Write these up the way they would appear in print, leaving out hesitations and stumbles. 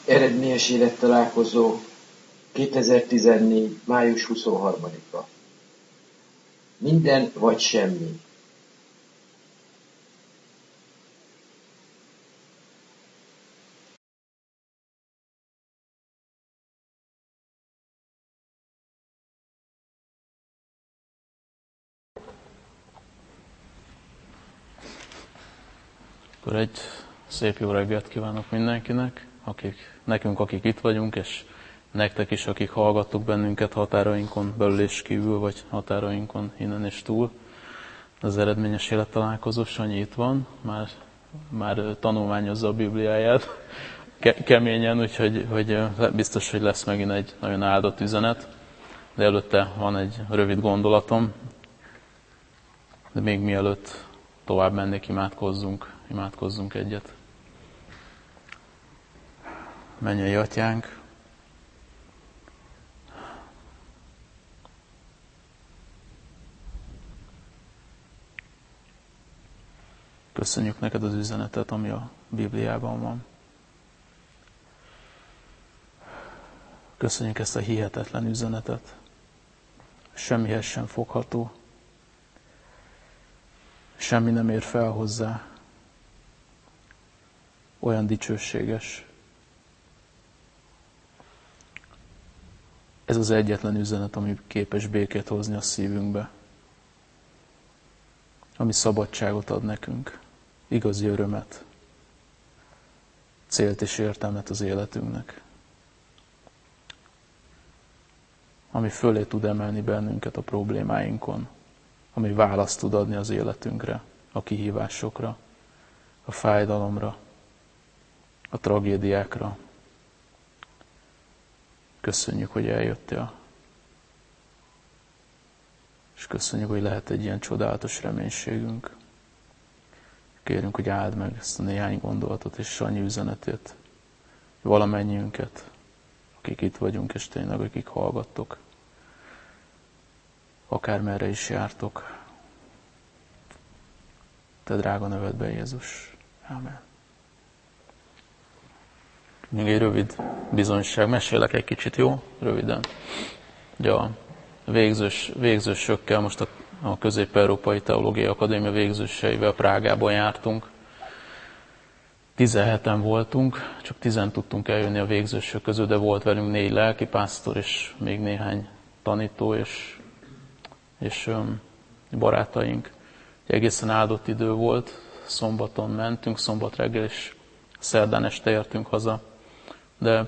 Eredményes élettalálkozó 2014. május 23-a. Minden vagy semmi. Akkor egy szép jó reggelt kívánok mindenkinek, akik itt vagyunk, és nektek is, akik hallgattok bennünket határainkon belül és kívül, vagy határainkon innen és túl. Az eredményes élettalálkozó, Sanyi itt van, már tanulmányozza a Bibliáját keményen, úgyhogy biztos, hogy lesz megint egy nagyon áldott üzenet. De előtte van egy rövid gondolatom, de még mielőtt tovább mennék, imádkozzunk egyet. Mennyei Atyánk, köszönjük neked az üzenetet, ami a Bibliában van. Köszönjük ezt a hihetetlen üzenetet. Semmihez sem fogható. Semmi nem ér fel hozzá. Olyan dicsőséges. Ez az egyetlen üzenet, ami képes békét hozni a szívünkbe. Ami szabadságot ad nekünk. Igazi örömet. Célt és értelmet az életünknek. Ami fölé tud emelni bennünket a problémáinkon. Ami választ tud adni az életünkre, a kihívásokra, a fájdalomra, a tragédiákra. Köszönjük, hogy eljöttél. És köszönjük, hogy lehet egy ilyen csodálatos reménységünk. Kérünk, hogy áld meg ezt a néhány gondolatot és Sanyi üzenetét. Valamennyiünket, akik itt vagyunk, és tényleg akik hallgattok. Akármerre is jártok. Te drága nevedben, Jézus. Ámen. Még egy rövid bizonyság. Mesélek egy kicsit, jó? Röviden. Ugye a végzősökkel, most a Közép-Európai Teológiai Akadémia végzőseivel Prágában jártunk. 17-en voltunk, csak 10 tudtunk eljönni a végzősök közül, de volt velünk 4 lelkipásztor és még néhány tanító és barátaink. Egészen áldott idő volt, szombaton mentünk, szombat reggel, és szerdán este értünk haza. De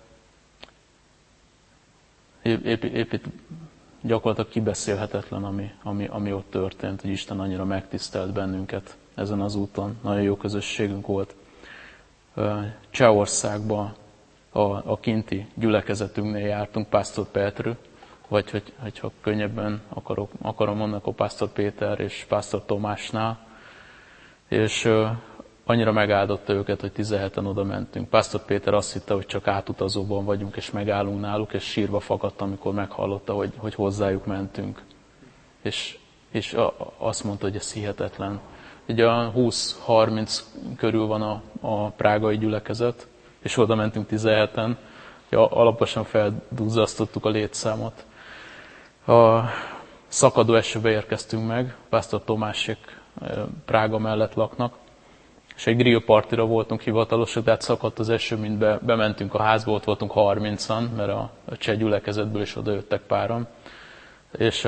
épp itt gyakorlatilag kibeszélhetetlen, ami ott történt, hogy Isten annyira megtisztelt bennünket ezen az úton. Nagyon jó közösségünk volt. Csehországban a kinti gyülekezetünknél jártunk, Pásztor Petru, vagy hogyha könnyebben akarom mondani, akkor Pásztor Péter és Pásztor Tomásnál. És annyira megáldotta őket, hogy 17-en oda mentünk. Pásztor Péter azt hitte, hogy csak átutazóban vagyunk, és megállunk náluk, és sírva fakadt, amikor meghallotta, hogy hozzájuk mentünk. És azt mondta, hogy ez hihetetlen. Ugye a 20-30 körül van a prágai gyülekezet, és oda mentünk 17-en. Alaposan felduzzasztottuk a létszámot. A szakadó esőbe érkeztünk meg, Pásztor Tomásék Prága mellett laknak, és egy grillpartira voltunk hivatalosak, de hát szakadt az eső, mint bementünk a házba, ott voltunk 30-an, mert a cseh gyülekezetből is oda jöttek páran, és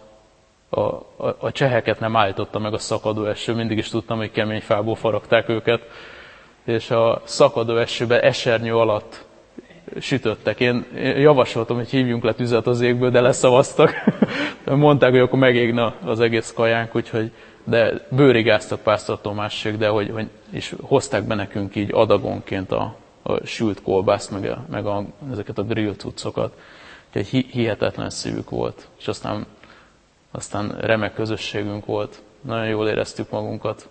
a cseheket nem állította meg a szakadó eső, mindig is tudtam, hogy kemény fából faragták őket, és a szakadó esőben esernyő alatt sütöttek. Én javasoltam, hogy hívjunk le tüzet az égből, de leszavaztak. Mondták, hogy akkor megégne az egész kajánk, de bőrigáztak Pásztor Tomásék, és hozták be nekünk így adagonként a sült kolbászt, meg ezeket a grill cuccokat. Úgyhogy hihetetlen szívük volt. És aztán remek közösségünk volt. Nagyon jól éreztük magunkat.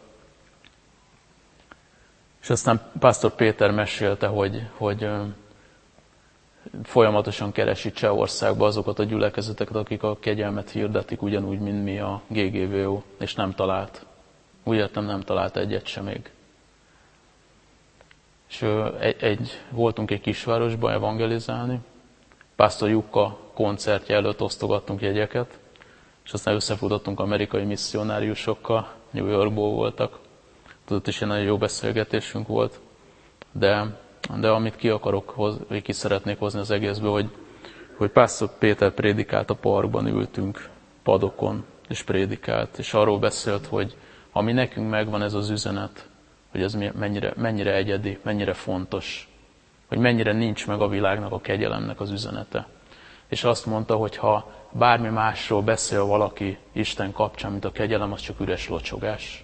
És aztán Pásztor Péter mesélte, hogy folyamatosan keresi Csehországba azokat a gyülekezeteket, akik a kegyelmet hirdetik, ugyanúgy, mint mi a GGVO, és nem talált. Úgy értem, nem talált egyet sem még. És és voltunk egy kisvárosba evangelizálni, Pásztor Jukka koncertje előtt osztogattunk jegyeket, és aztán összefutottunk amerikai misszionáriusokkal, New Yorkból voltak. Tudott is, egy nagyon jó beszélgetésünk volt, de amit ki szeretnék hozni az egészből, hogy Pásztor Péter prédikált a parkban, ültünk padokon, és prédikált, és arról beszélt, hogy ami nekünk megvan ez az üzenet, hogy ez mennyire egyedi, mennyire fontos, hogy mennyire nincs meg a világnak, a kegyelemnek az üzenete. És azt mondta, hogy ha bármi másról beszél valaki Isten kapcsán, mint a kegyelem, az csak üres locsogás.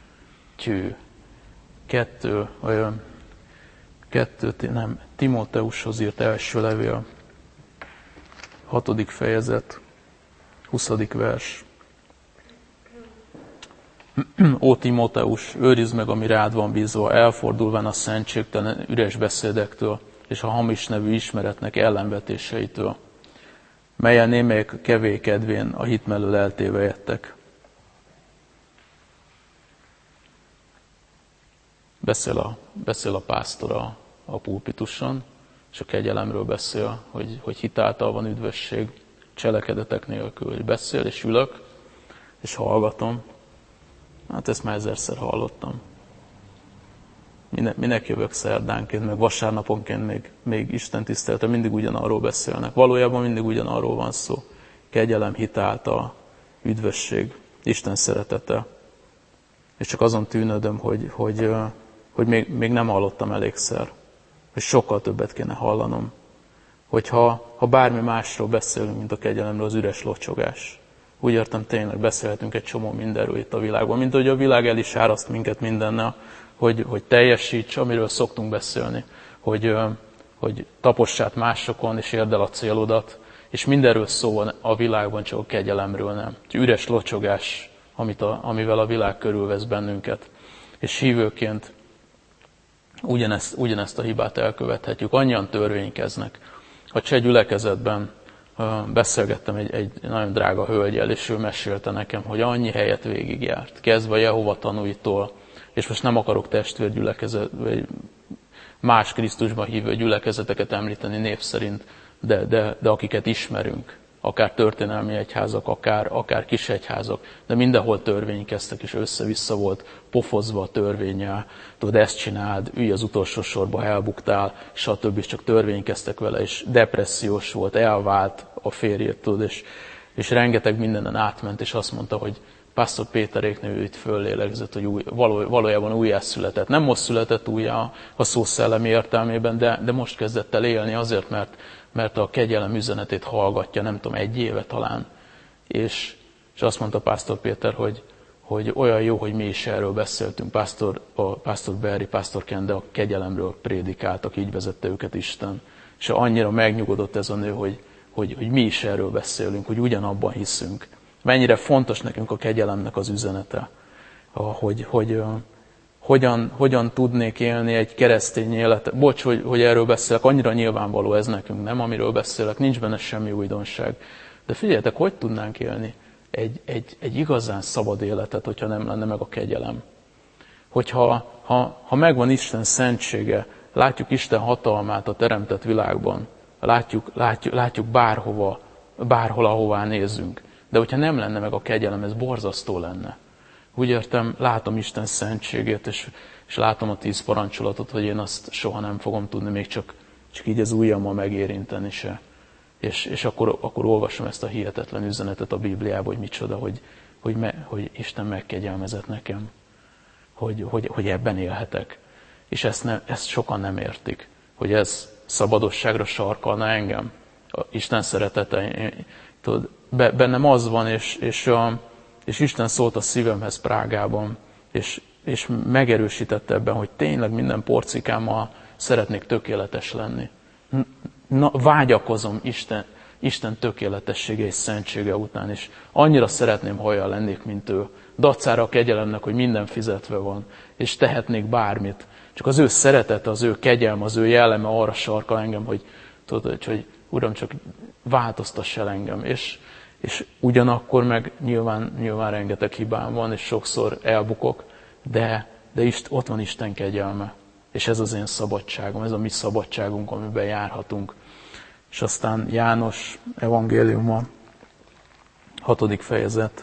Timóteushoz írt első levél, 6. fejezet, 20. vers. Ó Timóteus, őrizd meg, ami rád van bízva, elfordulván a szentségtelen üres beszédektől és a hamis nevű ismeretnek ellenvetéseitől, melyen némelyek kevély kedvén a hit mellől eltévejedtek. Beszél a pásztor a pulpituson, és a kegyelemről beszél, hogy hitáltal van üdvösség, cselekedetek nélkül. Hogy beszél, és ülök, és hallgatom. Hát ezt már 1000-szer hallottam. Minek jövök szerdánként, meg vasárnaponként még Isten tisztelete, mindig ugyanarról beszélnek. Valójában mindig ugyanarról van szó. Kegyelem, hitáltal, üdvösség, Isten szeretete. És csak azon tűnődöm, hogy még nem hallottam elégszer. Hogy sokkal többet kéne hallanom. Hogyha bármi másról beszélünk, mint a kegyelemről, az üres locsogás. Úgy értem, tényleg beszélhetünk egy csomó mindenről itt a világban. Mint hogy a világ el is áraszt minket mindennel, hogy teljesíts, amiről szoktunk beszélni. Hogy tapossát másokon, és érd el a célodat. És mindenről szó van a világban, csak a kegyelemről nem. Üres locsogás, amivel a világ körülvesz bennünket. És hívőként ugyanezt a hibát elkövethetjük. Annyian törvénykeznek. A cseh gyülekezetben beszélgettem egy nagyon drága hölgyel, és ő mesélte nekem, hogy annyi helyet végigjárt, kezdve a Jehova tanúitól, és most nem akarok testvérgyülekezet, vagy más Krisztusban hívő gyülekezeteket említeni név szerint, de akiket ismerünk, akár történelmi egyházak, akár kis egyházak, de mindenhol törvénykeztek, és össze-vissza volt pofozva a törvénnyel. Tudod, ezt csináld, ülj az utolsó sorba, elbuktál, stb. Csak törvénykeztek vele, és depressziós volt, elvált a férjét, tudod, és rengeteg mindenen átment, és azt mondta, hogy Pásztor Péteréknél ő itt föllélegzett, hogy valójában újjászületett. Nem most született újjá a szó szellemi értelmében, de most kezdett el élni azért, mert a kegyelem üzenetét hallgatja, nem tudom, 1 éve talán. És azt mondta Pásztor Péter, hogy olyan jó, hogy mi is erről beszéltünk. Pásztor Berry, Pásztor Kende a kegyelemről prédikáltak, így vezette őket Isten. És annyira megnyugodott ez a nő, hogy mi is erről beszélünk, hogy ugyanabban hiszünk. Mennyire fontos nekünk a kegyelemnek az üzenete, hogyan tudnék élni egy keresztény életet. Bocs, hogy erről beszélek, annyira nyilvánvaló ez nekünk, nem? Amiről beszélek, nincs benne semmi újdonság. De figyeljetek, hogy tudnánk élni egy igazán szabad életet, hogyha nem lenne meg a kegyelem. Hogyha megvan Isten szentsége, látjuk Isten hatalmát a teremtett világban, látjuk bárhol, ahová nézzünk. De hogyha nem lenne meg a kegyelem, ez borzasztó lenne. Úgy értem, látom Isten szentségét, és látom a 10 parancsolatot, hogy én azt soha nem fogom tudni, még csak így az ujjammal megérinteni se. És akkor olvasom ezt a hihetetlen üzenetet a Bibliában, hogy micsoda, hogy Isten megkegyelmezett nekem, hogy ebben élhetek. És ezt sokan nem értik, hogy ez szabadosságra sarkalna engem. Isten szeretete, tudod, bennem az van, és Isten szólt a szívemhez Prágában, és megerősítette ebben, hogy tényleg minden porcikámmal szeretnék tökéletes lenni. Vágyakozom Isten tökéletessége és szentsége után, és annyira szeretném, ha olyan lennék, mint ő. Dacára a kegyelemnek, hogy minden fizetve van, és tehetnék bármit. Csak az ő szeretete, az ő kegyelme, az ő jelleme arra sarkal engem, hogy tudod, hogy Uram, csak változtass el engem. És ugyanakkor meg nyilván rengeteg hibám van, és sokszor elbukok, de ott van Isten kegyelme. És ez az én szabadságom, ez a mi szabadságunk, amiben járhatunk. És aztán János evangéliuma, 6. fejezet.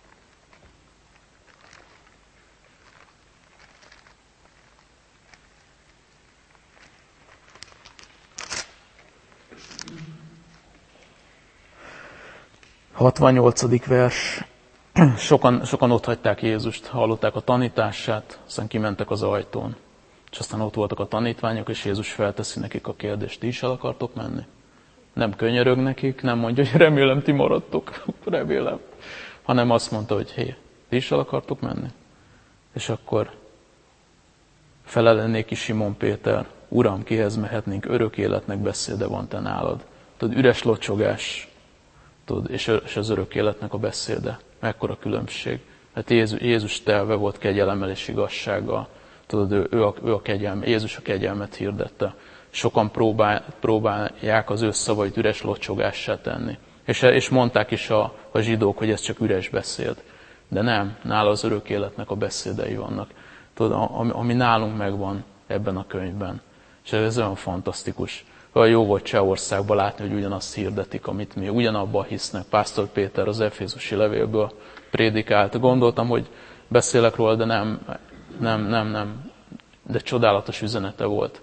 A 68. vers. Sokan ott hagyták Jézust, hallották a tanítását, aztán kimentek az ajtón. És aztán ott voltak a tanítványok, és Jézus felteszi nekik a kérdést, ti is el akartok menni? Nem könyörög nekik, nem mondja, hogy remélem ti maradtok, remélem. Hanem azt mondta, hogy hé, ti is el akartok menni? És akkor felel néki Simon Péter, Uram, kihez mehetnénk, örök életnek beszéde van te nálad. Tudod, üres locsogás, tudod, és az örök életnek a beszéde. Mekkora különbség. Hát Jézus telve volt kegyelemmel és igazsággal. Tudod, ő a kegyelme, Jézus a kegyelmet hirdette. Sokan próbálják az ő szavait üres locsogássá tenni. És mondták is a zsidók, hogy ez csak üres beszéd. De nem, nála az örök életnek a beszédei vannak. Tudod, ami nálunk megvan ebben a könyvben. És ez olyan fantasztikus. Olyan jó volt Csehországban látni, hogy ugyanazt hirdetik, amit mi ugyanabban hisznek. Pásztor Péter az Efézusi levélből prédikált. Gondoltam, hogy beszélek róla, de nem. De csodálatos üzenete volt.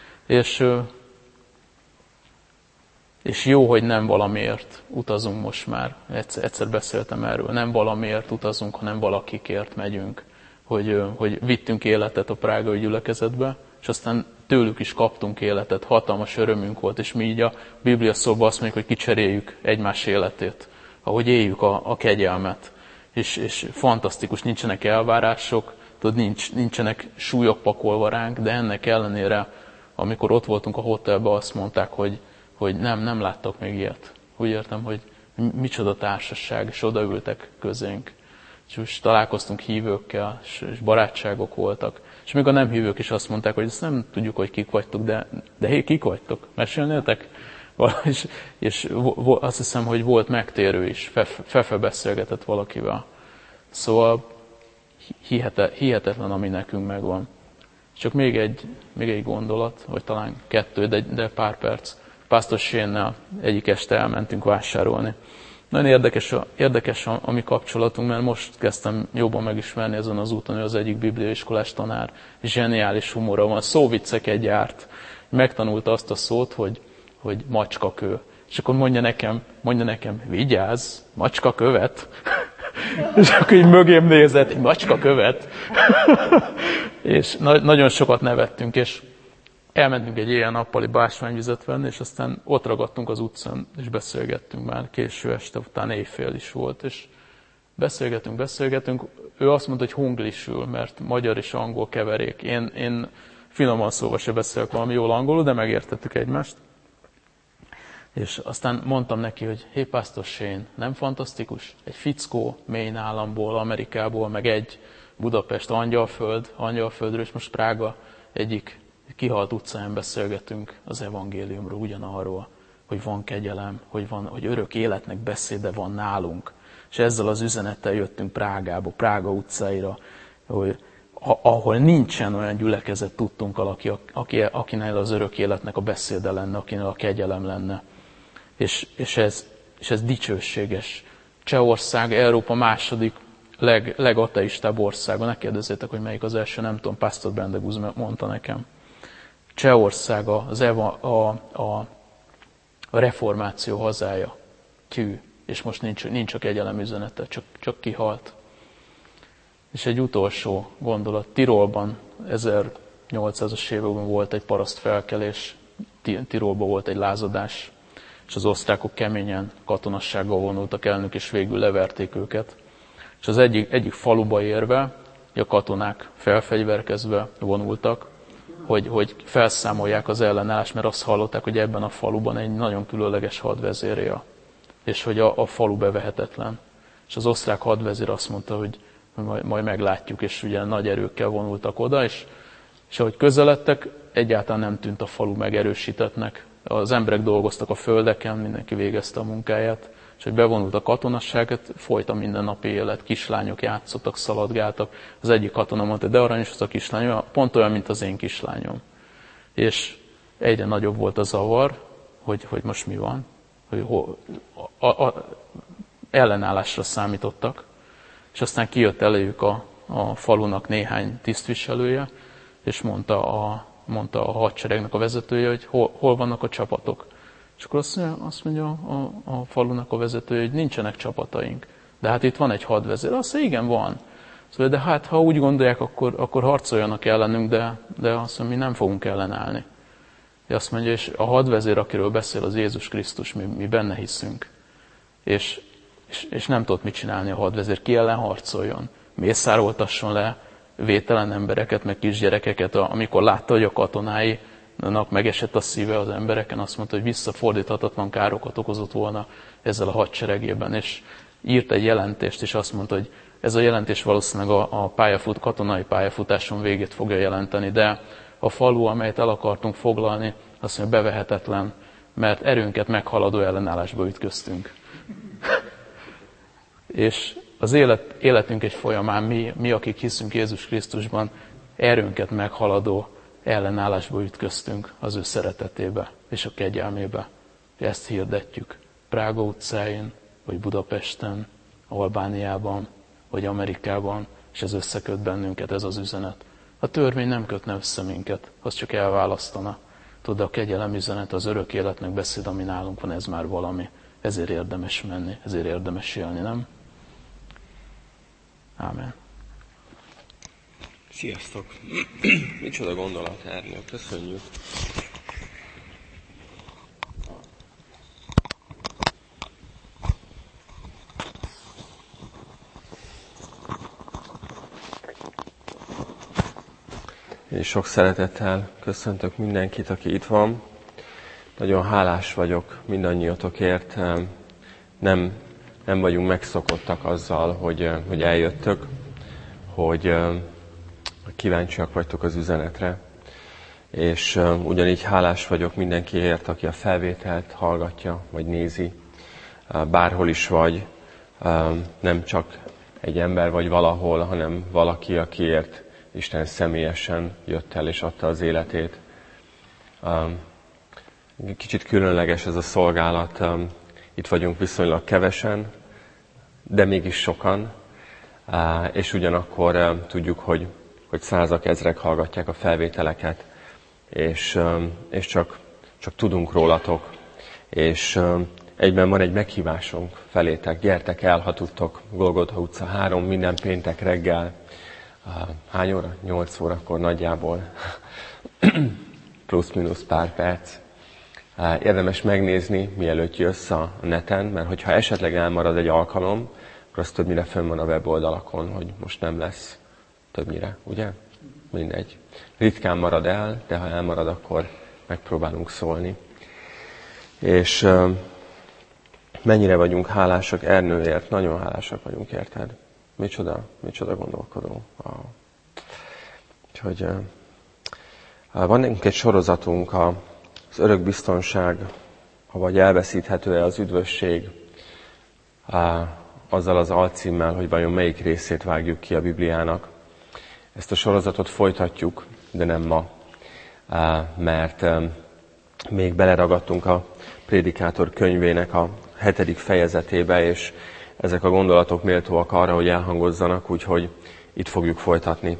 És jó, hogy nem valamiért utazunk most már. Egyszer beszéltem erről. Nem valamiért utazunk, hanem valakikért megyünk. Hogy vittünk életet a prágai gyülekezetbe, és aztán tőlük is kaptunk életet. Hatalmas örömünk volt, és mi így a Biblia szóban azt mondjuk, hogy kicseréljük egymás életét. Ahogy éljük a kegyelmet. És fantasztikus, nincsenek elvárások, tudod, nincsenek súlyok pakolva ránk, de ennek ellenére, amikor ott voltunk a hotelben, azt mondták, hogy nem láttak még ilyet. Úgy értem, hogy micsoda társaság, és odaültek közénk. És most találkoztunk hívőkkel, és barátságok voltak. És még a nem hívők is azt mondták, hogy ezt nem tudjuk, hogy kik vagytok, de hé, kik vagytok? Mesélnétek? És azt hiszem, hogy volt megtérő is. Fefe beszélgetett valakivel. Szóval hihetetlen, ami nekünk megvan. Csak még egy gondolat, vagy talán 2, de pár perc. Pásztor Sénnel egyik este elmentünk vásárolni. Nagyon érdekes a mi kapcsolatunk, mert most kezdtem jobban megismerni ezen az úton, hogy az egyik bibliaiskolás tanár zseniális humora van, szóvicceket gyárt. Megtanulta azt a szót, hogy macskakő. És akkor mondja nekem, vigyázz, macskakövet. És akkor így mögém nézett, egy macskakövet. És nagyon sokat nevettünk, és elmentünk egy éjjel-nappali básványvizet venni, és aztán ott ragadtunk az utcán, és beszélgettünk már késő este, utána éjfél is volt, és beszélgetünk. Ő azt mondta, hogy hunglisül, mert magyar és angol keverék. Én finoman szóval se beszélek valami jól angolul, de megértettük egymást. És aztán mondtam neki, hogy hé, Pásztor Shane, nem fantasztikus? Egy fickó Maine államból, Amerikából, meg egy Budapest, Angyalföldről, és most Prága egyik kihalt utcán beszélgetünk az evangéliumról, ugyanarról, hogy van kegyelem, hogy örök életnek beszéde van nálunk. És ezzel az üzenettel jöttünk Prágába, Prága utcáira, ahol nincsen olyan gyülekezet tudtunkkal, akinél az örök életnek a beszéde lenne, akinél a kegyelem lenne. És ez dicsőséges. Csehország Európa második legateistább országa. Ne kérdezzétek, hogy melyik az első, nem tudom, Pásztor Bendegúz mondta nekem. Csehország a reformáció hazája. És most nincs a kegyelem üzenete, csak kihalt. És egy utolsó gondolat. Tirolban 1800-as években volt egy parasztfelkelés, Tirolban volt egy lázadás, és az osztrákok keményen katonassággal vonultak ellenük, és végül leverték őket. És az egyik faluba érve, a katonák felfegyverkezve vonultak, hogy felszámolják az ellenállást, mert azt hallották, hogy ebben a faluban egy nagyon különleges hadvezér él, és hogy a falu bevehetetlen. És az osztrák hadvezér azt mondta, hogy majd meglátjuk, és ugye nagy erőkkel vonultak oda, és ahogy közeledtek, egyáltalán nem tűnt a falu megerősítettnek. Az emberek dolgoztak a földeken, mindenki végezte a munkáját, És hogy bevonult a katonasság, folyt a mindennapi élet, kislányok játszottak, szaladgáltak. Az egyik katona mondta, de aranyos az a kislány, pont olyan, mint az én kislányom. És egyre nagyobb volt a zavar, hogy most mi van, hogy ellenállásra számítottak, és aztán kijött eléjük a falunak néhány tisztviselője, és mondta a hadseregnek a vezetője, hogy hol vannak a csapatok. És akkor azt mondja a falunak a vezetője, hogy nincsenek csapataink. De hát itt van egy hadvezér. Azt mondja, igen, van. Szóval, de hát ha úgy gondolják, akkor harcoljanak ellenünk, de azt mondja, mi nem fogunk ellenállni. És azt mondja, és a hadvezér, akiről beszél, az Jézus Krisztus, mi benne hiszünk. És nem tudott mit csinálni a hadvezér, ki ellen harcoljon. Mészároltasson le vételen embereket, meg kisgyerekeket, amikor látta, hogy a katonáinak megesett a szíve az embereken, azt mondta, hogy visszafordíthatatlan károkat okozott volna ezzel a hadseregében, és írt egy jelentést, és azt mondta, hogy ez a jelentés valószínűleg a katonai pályafutáson végét fogja jelenteni, de a falu, amelyet el akartunk foglalni, azt mondja, bevehetetlen, mert erőnket meghaladó ellenállásba ütköztünk. És az életünk egy folyamán mi, akik hiszünk Jézus Krisztusban, erőnket meghaladó ellenállásba ütköztünk az ő szeretetébe és a kegyelmébe. Ezt hirdetjük Prága utcáin, vagy Budapesten, Albániában, vagy Amerikában, és ez összeköt bennünket, ez az üzenet. A törvény nem kötne össze minket, az csak elválasztana. Tudod, a kegyelem üzenet, az örök életnek beszéd, ami nálunk van, ez már valami. Ezért érdemes menni, ezért érdemes élni, nem? Ámen. Sziasztok! Micsoda gondolat, Ernő, köszönjük! És sok szeretettel köszöntök mindenkit, aki itt van. Nagyon hálás vagyok mindannyiatokért. Nem vagyunk megszokottak azzal, hogy eljöttök, hogy kíváncsiak vagytok az üzenetre. És ugyanígy hálás vagyok mindenkiért, aki a felvételt hallgatja, vagy nézi. Bárhol is vagy, nem csak egy ember vagy valahol, hanem valaki, akiért Isten személyesen jött el és adta az életét. Kicsit különleges ez a szolgálat. Itt vagyunk viszonylag kevesen, de mégis sokan. És ugyanakkor tudjuk, hogy százak, ezrek hallgatják a felvételeket, és csak tudunk rólatok. És egyben van egy meghívásunk felétek. Gyertek el, ha tudtok, Golgotha utca 3, minden péntek reggel. Hány óra? 8 órakor nagyjából. Plusz-minusz pár perc. Érdemes megnézni, mielőtt jössz a neten, mert hogyha esetleg elmarad egy alkalom, akkor az többnyire fönn van a weboldalakon, hogy most nem lesz többnyire, ugye? Mindegy. Ritkán marad el, de ha elmarad, akkor megpróbálunk szólni. És mennyire vagyunk hálásak Ernőért, nagyon hálásak vagyunk, érted? Micsoda gondolkodó. Úgyhogy van nekünk egy sorozatunk, az örök biztonság, vagy elveszíthető-e az üdvösség, azzal az alcímmel, hogy vajon melyik részét vágjuk ki a Bibliának. Ezt a sorozatot folytatjuk, de nem ma, mert még beleragadtunk a Prédikátor könyvének a 7. fejezetébe, és ezek a gondolatok méltóak arra, hogy elhangozzanak, úgyhogy itt fogjuk folytatni.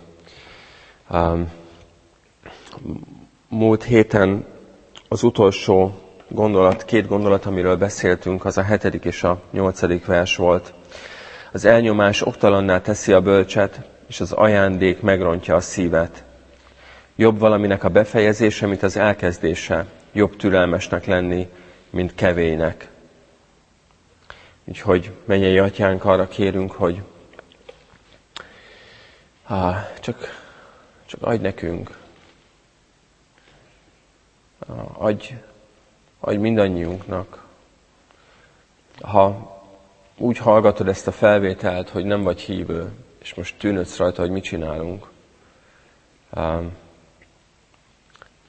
Múlt héten az utolsó gondolat, 2 gondolat, amiről beszéltünk, az a 7. és a 8. vers volt. Az elnyomás oktalanná teszi a bölcset, és az ajándék megrontja a szívet. Jobb valaminek a befejezése, mint az elkezdése. Jobb türelmesnek lenni, mint kevélynek. Úgyhogy mennyei atyánk, arra kérünk, hogy csak adj nekünk. Adj mindannyiunknak. Ha úgy hallgatod ezt a felvételt, hogy nem vagy hívő, és most tűnődsz rajta, hogy mit csinálunk,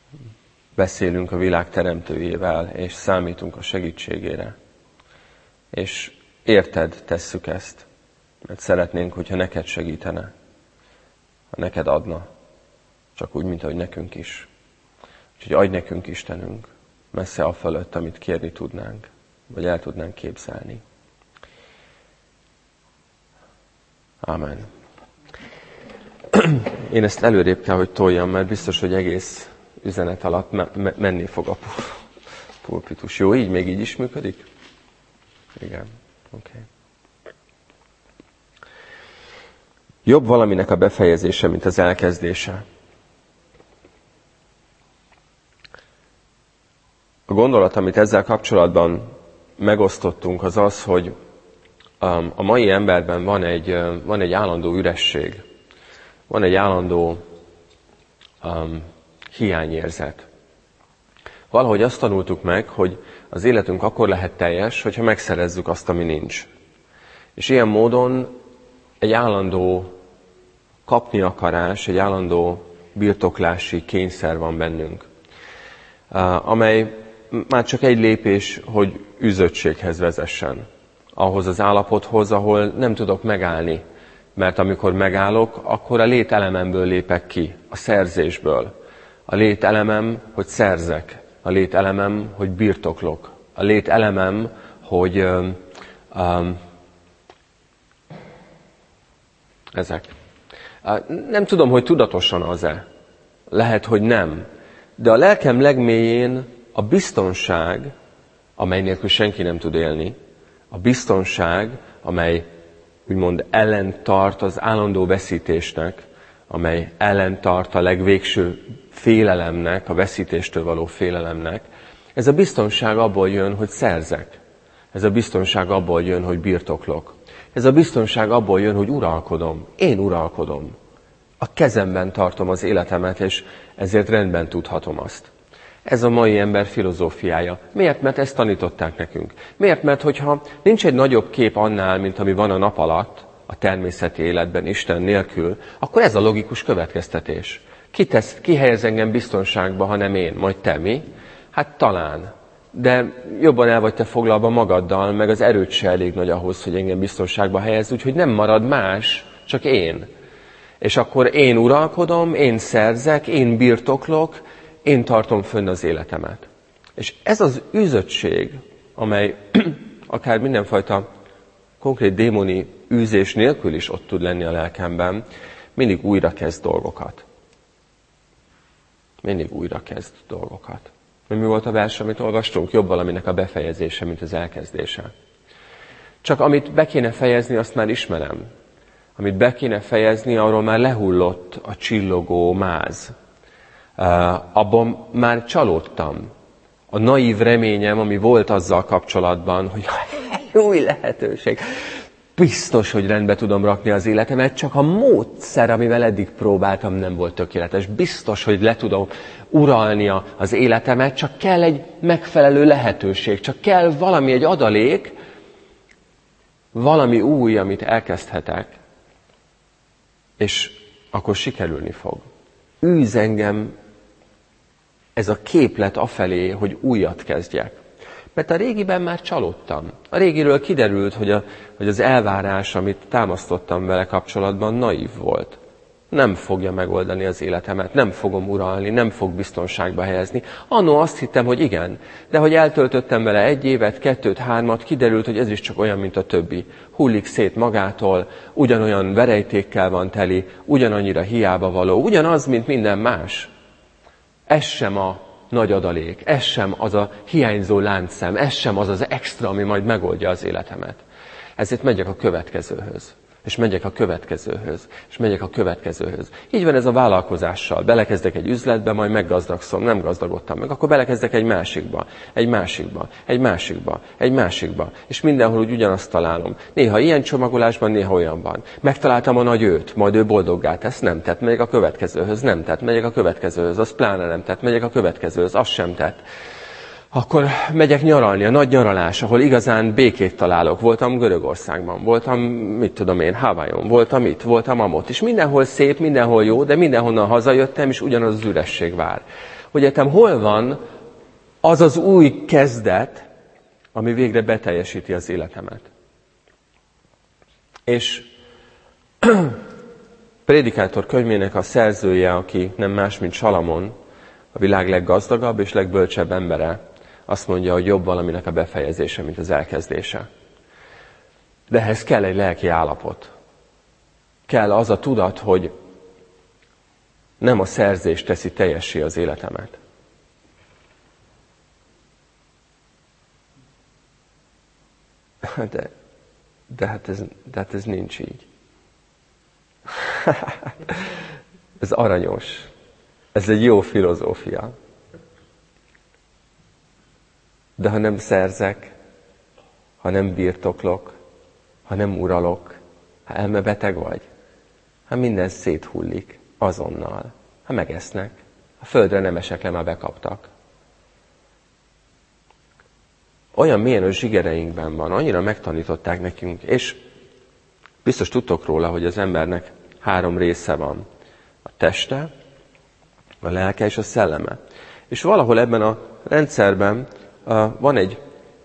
beszélünk a világ teremtőjével, és számítunk a segítségére. és érted tesszük ezt, mert szeretnénk, hogyha neked segítene, ha neked adna, csak úgy, mint ahogy nekünk is. Úgyhogy adj nekünk, Istenünk, messze afölött, amit kérni tudnánk, vagy el tudnánk képzelni. Ámen. Én ezt előrébb kell, hogy toljam, mert biztos, hogy egész üzenet alatt menni fog a pulpitus. Jó, így még így is működik? Igen, oké. Jobb valaminek a befejezése, mint az elkezdése. A gondolat, amit ezzel kapcsolatban megosztottunk, az az, hogy a mai emberben van egy állandó üresség. Van egy állandó hiányérzet. Valahogy azt tanultuk meg, hogy az életünk akkor lehet teljes, hogyha megszerezzük azt, ami nincs. És ilyen módon egy állandó kapni akarás, egy állandó birtoklási kényszer van bennünk, amely már csak egy lépés, hogy üzöttséghez vezessen. Ahhoz az állapothoz, ahol nem tudok megállni. Mert amikor megállok, akkor a lételememből lépek ki, a szerzésből. A lételemem, hogy szerzek. A lételemem, hogy birtoklok. A lételemem, hogy ezek. Nem tudom, hogy tudatosan az-e. Lehet, hogy nem. De a lelkem legmélyén a biztonság, amely nélkül senki nem tud élni, a biztonság, amely úgymond ellentart az állandó veszítésnek, amely ellentart a legvégső félelemnek, a veszítéstől való félelemnek. Ez a biztonság abból jön, hogy szerzek. Ez a biztonság abból jön, hogy birtoklok. Ez a biztonság abból jön, hogy uralkodom. Én uralkodom. A kezemben tartom az életemet, és ezért rendben tudhatom azt. Ez a mai ember filozófiája. Miért? Mert ezt tanították nekünk. Miért? Mert hogyha nincs egy nagyobb kép annál, mint ami van a nap alatt, a természeti életben, Isten nélkül, akkor ez a logikus következtetés. Ki helyez engem biztonságba, ha nem én? Majd te, mi? Hát talán. De jobban el vagy te foglalva magaddal, meg az erőd se elég nagy ahhoz, hogy engem biztonságba helyez, úgyhogy nem marad más, csak én. És akkor én uralkodom, én szerzek, én birtoklok, én tartom fönn az életemet. És ez az üzöttség, amely akár mindenfajta konkrét démoni űzés nélkül is ott tud lenni a lelkemben, mindig újra kezd dolgokat. Mindig újra kezd dolgokat. Mi volt a vers, amit olvastunk? Jobb valaminek a befejezése, mint az elkezdése. Csak amit be kéne fejezni, azt már ismerem. Amit be kéne fejezni, arról már lehullott a csillogó máz. Abban már csalódtam. A naív reményem, ami volt azzal kapcsolatban, hogy új lehetőség. Biztos, hogy rendbe tudom rakni az életemet, csak a módszer, amivel eddig próbáltam, nem volt tökéletes. Biztos, hogy le tudom uralni az életemet, csak kell egy megfelelő lehetőség, csak kell valami, egy adalék, valami új, amit elkezdhetek, és akkor sikerülni fog. Űz engem ez a képlet afelé, hogy újat kezdjek. Mert a régiben már csalódtam. A régiről kiderült, hogy az elvárás, amit támasztottam vele kapcsolatban, naív volt. Nem fogja megoldani az életemet, nem fogom uralni, nem fog biztonságba helyezni. Annó azt hittem, hogy igen, de hogy eltöltöttem vele 1 évet, 2, 3, kiderült, hogy ez is csak olyan, mint a többi. Hullik szét magától, ugyanolyan verejtékkel van teli, ugyanannyira hiába való, ugyanaz, mint minden más. Ez sem a nagy adalék, ez sem az a hiányzó láncszem, ez sem az az extra, ami majd megoldja az életemet. Ezért megyek a következőhöz. És megyek a következőhöz, és megyek a következőhöz. Így van ez a vállalkozással. Belekezdek egy üzletbe, majd meggazdagszom, nem gazdagodtam meg. Akkor belekezdek egy másikba, egy másikba, egy másikba, egy másikba. És mindenhol úgy ugyanazt találom. Néha ilyen csomagolásban, néha olyanban. Megtaláltam a nagy őt, majd ő boldoggá tesz, nem tett, megyek a következőhöz, nem tett, megyek a következőhöz, az pláne nem tett, megyek a következőhöz, az sem tett. Akkor megyek nyaralni, a nagy nyaralás, ahol igazán békét találok. Voltam Görögországban, voltam, mit tudom én, Hawaiion, voltam itt, voltam amott. És mindenhol szép, mindenhol jó, de mindenhonnan hazajöttem, és ugyanaz az üresség vár. Hogy értem, hol van az az új kezdet, ami végre beteljesíti az életemet. És Prédikátor könyvének a szerzője, aki nem más, mint Salamon, a világ leggazdagabb és legbölcsebb embere, azt mondja, hogy jobb valaminek a befejezése, mint az elkezdése. De ehhez kell egy lelki állapot. Kell az a tudat, hogy nem a szerzés teszi teljessé az életemet. De hát ez nincs így. Ez aranyos. Ez egy jó filozófia. De ha nem szerzek, ha nem birtoklok, ha nem uralok, ha elmebeteg vagy, ha minden széthullik azonnal, ha megesznek, a földre nem esek le, már bekaptak. Olyan mélyen a zsigereinkben van, annyira megtanították nekünk, és biztos tudtok róla, hogy az embernek 3 része van. A teste, a lelke és a szelleme. És valahol ebben a rendszerben van egy,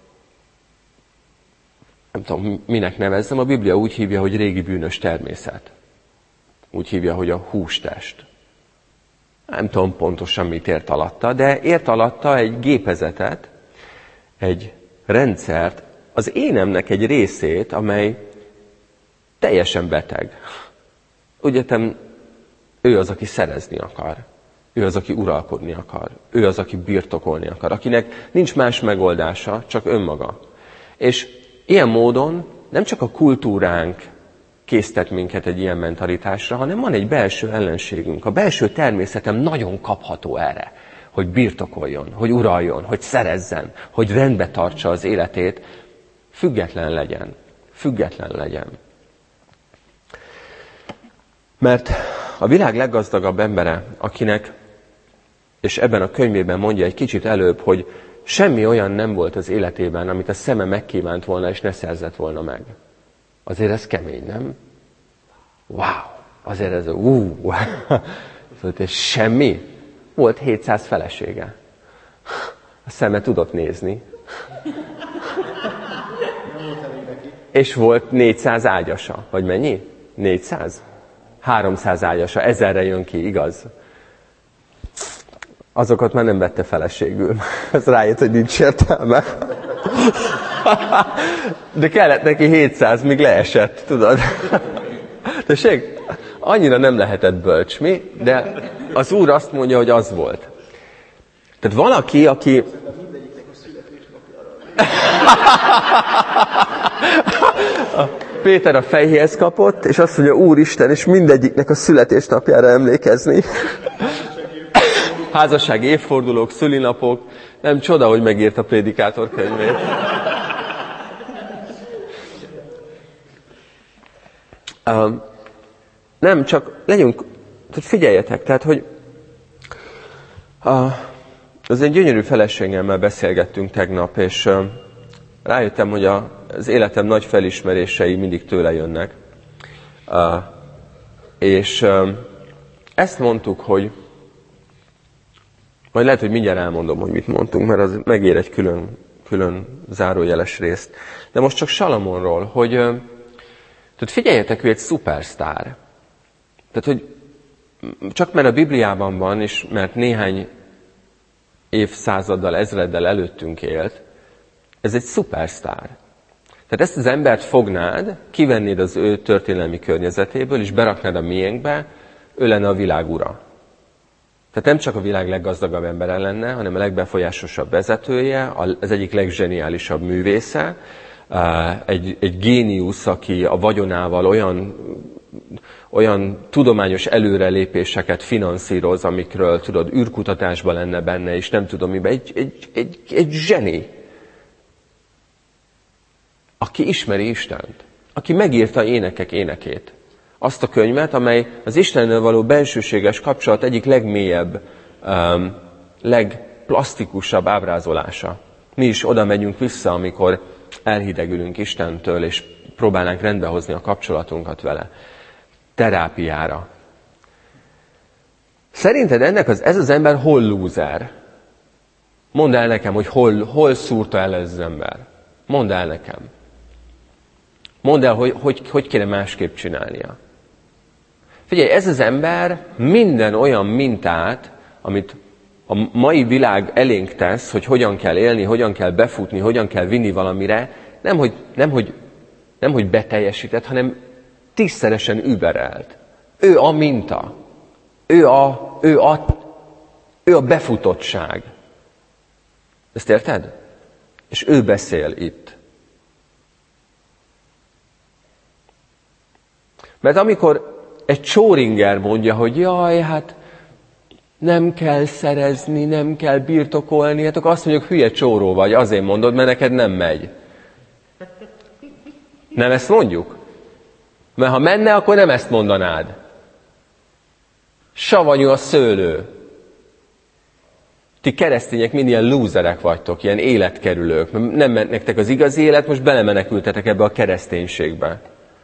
nem tudom, minek nevezzem, a Biblia úgy hívja, hogy régi bűnös természet. Úgy hívja, hogy a hústest. Nem tudom pontosan, mit ért alatta, de ért alatta egy gépezetet, egy rendszert, az énemnek egy részét, amely teljesen beteg. Ugye ő az, aki szerezni akar. Ő az, aki uralkodni akar. Ő az, aki birtokolni akar. Akinek nincs más megoldása, csak önmaga. És ilyen módon nem csak a kultúránk késztet minket egy ilyen mentalitásra, hanem van egy belső ellenségünk. A belső természetem nagyon kapható erre, hogy birtokoljon, hogy uraljon, hogy szerezzen, hogy rendbe tartsa az életét, független legyen. Független legyen. Mert a világ leggazdagabb embere, akinek, és ebben a könyvében mondja egy kicsit előbb, hogy semmi olyan nem volt az életében, amit a szeme megkívánt volna, és ne szerzett volna meg. Azért ez kemény, nem? Wow! Azért ez és semmi. Volt 700 felesége. A szeme tudott nézni. És volt 400 ágyasa. Vagy mennyi? 400? 300 ágyasa. 1000-re jön ki, igaz? Azokat már nem vette feleségül. Ez rájött, hogy nincs értelme. De kellett neki 700, míg leesett, tudod? Tessék? Annyira nem lehetett bölcs, mi? De az Úr azt mondja, hogy az volt. Tehát valaki, aki... Péter a fejéhez kapott, és azt mondja, Úristen, és mindegyiknek a születésnapjára emlékezni. Házasság évfordulók, szülinapok. Nem csoda, hogy megírta a Prédikátor könyvét. Nem, csak legyünk, tehát figyeljetek, tehát, hogy az egy gyönyörű feleségemmel beszélgettünk tegnap, és rájöttem, hogy az életem nagy felismerései mindig tőle jönnek. És ezt mondtuk, hogy majd lehet, hogy mindjárt elmondom, hogy mit mondtunk, mert az megér egy külön zárójeles részt. De most csak Salamonról, hogy tehát figyeljetek, ő egy szupersztár. Tehát, hogy csak mert a Bibliában van, és mert néhány évszázaddal, ezreddel előttünk élt, ez egy szupersztár. Tehát ezt az embert fognád, kivennéd az ő történelmi környezetéből, és beraknád a miénkbe, ő lenne a világ ura. Tehát nem csak a világ leggazdagabb embere lenne, hanem a legbefolyásosabb vezetője, az egyik leggeniálisabb művésze, egy géniusz, aki a vagyonával olyan tudományos előrelépéseket finanszíroz, amikről, tudod, űrkutatásban lenne benne, és nem tudom miben, egy zseni, aki ismeri Istent, aki megírta Énekek énekét. Azt a könyvet, amely az Istennel való bensőséges kapcsolat egyik legmélyebb, legplasztikusabb ábrázolása. Mi is oda megyünk vissza, amikor elhidegülünk Istentől, és próbálnánk rendbehozni a kapcsolatunkat vele. Terápiára. Szerinted ez az ember hol lúzer? Mondd el nekem, hogy hol szúrta el ez az ember. Mondd el nekem. Mondd el, hogy kéne másképp csinálnia. Figyelj, ez az ember minden olyan mintát, amit a mai világ elénk tesz, hogy hogyan kell élni, hogyan kell befutni, hogyan kell vinni valamire, nem hogy beteljesített, hanem 10-szeresen überelt. Ő a minta. Ő a befutottság. Ezt érted? És ő beszél itt. Mert amikor egy csóringer mondja, hogy jaj, hát nem kell szerezni, nem kell birtokolni, hát akkor azt mondjuk, hülye csóró vagy, azért mondod, mert neked nem megy. Nem ezt mondjuk? Mert ha menne, akkor nem ezt mondanád. Savanyú a szőlő. Ti keresztények mind ilyen lúzerek vagytok, ilyen életkerülők. Nem ment nektek az igazi élet, most belemenekültetek ebbe a kereszténységbe.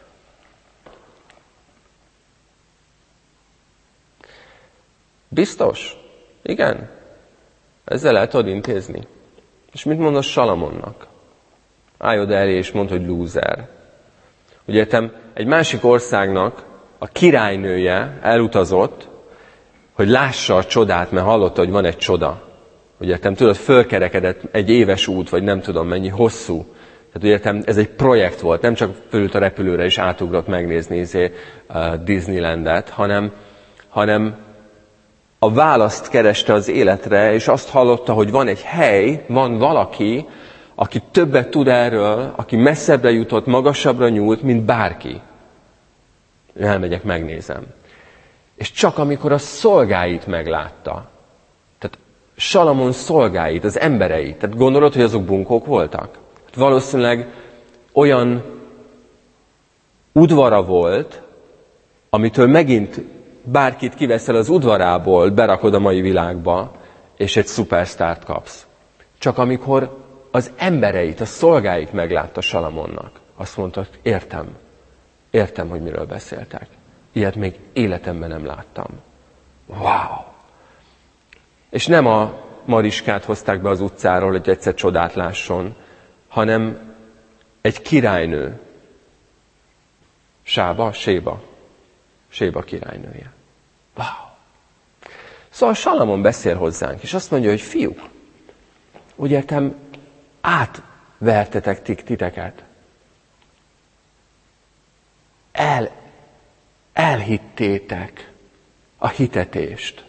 Biztos? Igen. Ezzel el tudod intézni. És mit mondasz Salamonnak? Állj oda elé és mondd, hogy lúzer. Ugye értem, egy másik országnak a királynője elutazott, hogy lássa a csodát, mert hallotta, hogy van egy csoda. Ugye értem, tudod, fölkerekedett egy éves út, vagy nem tudom mennyi, hosszú. Tehát ugye értem, ez egy projekt volt, nem csak fölült a repülőre és átugrott megnézni Disneylandet, hanem a választ kereste az életre, és azt hallotta, hogy van egy hely, van valaki, aki többet tud erről, aki messzebbre jutott, magasabbra nyúlt, mint bárki. Elmegyek, megnézem. És csak amikor a szolgáit meglátta, tehát Salamon szolgáit, az embereit, tehát gondolod, hogy azok bunkók voltak? Hát valószínűleg olyan udvara volt, amitől megint bárkit kiveszel az udvarából, berakod a mai világba, és egy szupersztárt kapsz. Csak amikor az embereit, a szolgáit meglátta Salamonnak, azt mondta, értem, hogy miről beszéltek. Ilyet még életemben nem láttam. Wow! És nem a Mariskát hozták be az utcáról, hogy egyszer csodát lásson, hanem egy királynő. Séba királynője. Wow! Szóval Salamon beszél hozzánk, és azt mondja, hogy fiúk, úgy értem, átvertetek titeket. Elhittétek a hitetést.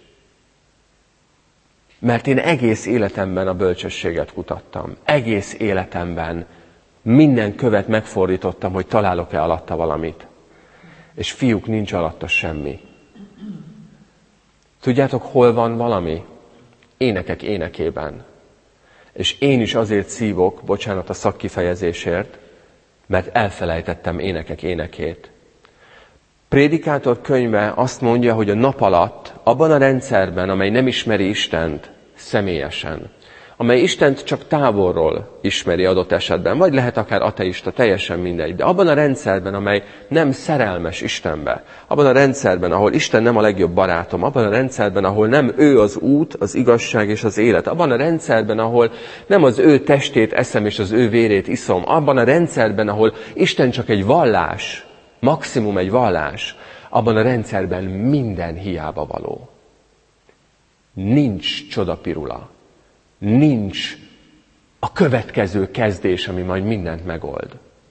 Mert én egész életemben a bölcsességet kutattam. Egész életemben minden követ megfordítottam, hogy találok-e alatta valamit. És fiúk, nincs alatta semmi. Tudjátok, hol van valami? Énekek énekében. És én is azért szívok, bocsánat a szakkifejezésért, mert elfelejtettem énekek énekét. Prédikátor könyve azt mondja, hogy a nap alatt, abban a rendszerben, amely nem ismeri Istent személyesen, amely Istent csak távolról ismeri adott esetben, vagy lehet akár ateista, teljesen mindegy, de abban a rendszerben, amely nem szerelmes Istenbe, abban a rendszerben, ahol Isten nem a legjobb barátom, abban a rendszerben, ahol nem ő az út, az igazság és az élet, abban a rendszerben, ahol nem az ő testét eszem és az ő vérét iszom, abban a rendszerben, ahol Isten csak egy vallás, maximum egy vallás, abban a rendszerben minden hiába való. Nincs csodapirula. Nincs a következő kezdés, ami majd mindent megold.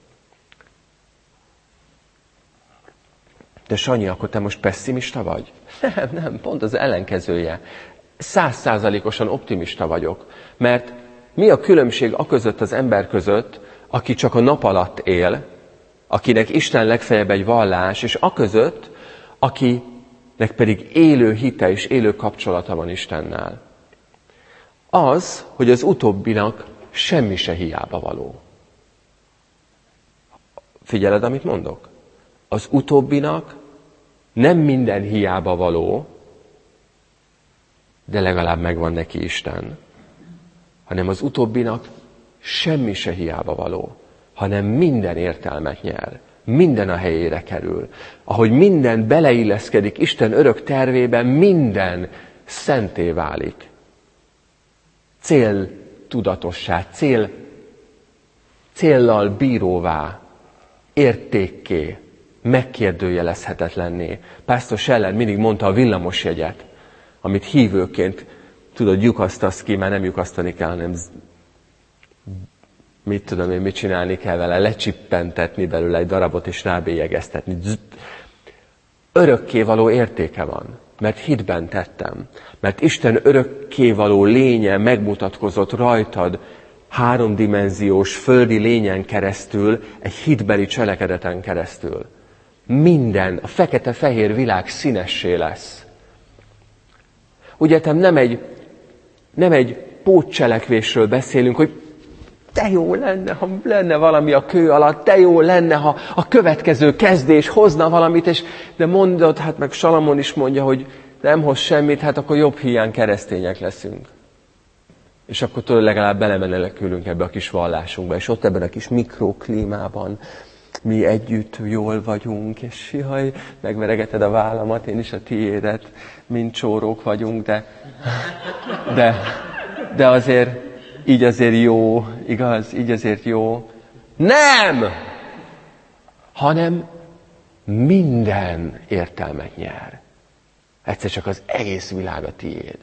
De Sanyi, akkor te most pesszimista vagy? Nem, pont az ellenkezője. 100%-osan optimista vagyok. Mert mi a különbség aközött az ember között, aki csak a nap alatt él, akinek Isten legfeljebb egy vallás, és aközött, akinek pedig élő hite és élő kapcsolata van Istennel. Az, hogy az utóbbinak semmi se hiába való. Figyeled, amit mondok? Az utóbbinak nem minden hiába való, de legalább megvan neki Isten, hanem az utóbbinak semmi se hiába való, hanem minden értelmet nyer, minden a helyére kerül. Ahogy minden beleilleszkedik Isten örök tervében, minden szenté válik. Céltudatossá, céllal bíróvá, értékké, megkérdőjelezhetetlenné. Pásztor Scheller mindig mondta a villamosjegyet, amit hívőként, tudod, lyukasztasz ki, már nem lyukasztani kell, hanem mit tudom én, mit csinálni kell vele, lecsippentetni belőle egy darabot és rábélyegeztetni. Örökkévaló értéke van, mert hitben tettem. Mert Isten örökkévaló lénye megmutatkozott rajtad, háromdimenziós földi lényen keresztül, egy hitbeli cselekedeten keresztül. Minden, a fekete-fehér világ színessé lesz. Ugye nem egy pótcselekvésről beszélünk, hogy de jó lenne, ha lenne valami a kő alatt, de jó lenne, ha a következő kezdés hozna valamit, de mondod, hát meg Salamon is mondja, hogy nem hoz semmit, hát akkor jobb hiány keresztények leszünk. És akkor tudod, legalább belemenekülünk ebbe a kis vallásunkba, és ott ebben a kis mikroklímában mi együtt jól vagyunk, és jaj, megveregeted a vállamat, én is a tiédet, mind csórók vagyunk, de azért, így azért jó, igaz, így azért jó. Nem! Hanem minden értelmet nyer. Egyszer csak az egész világ a tiéd.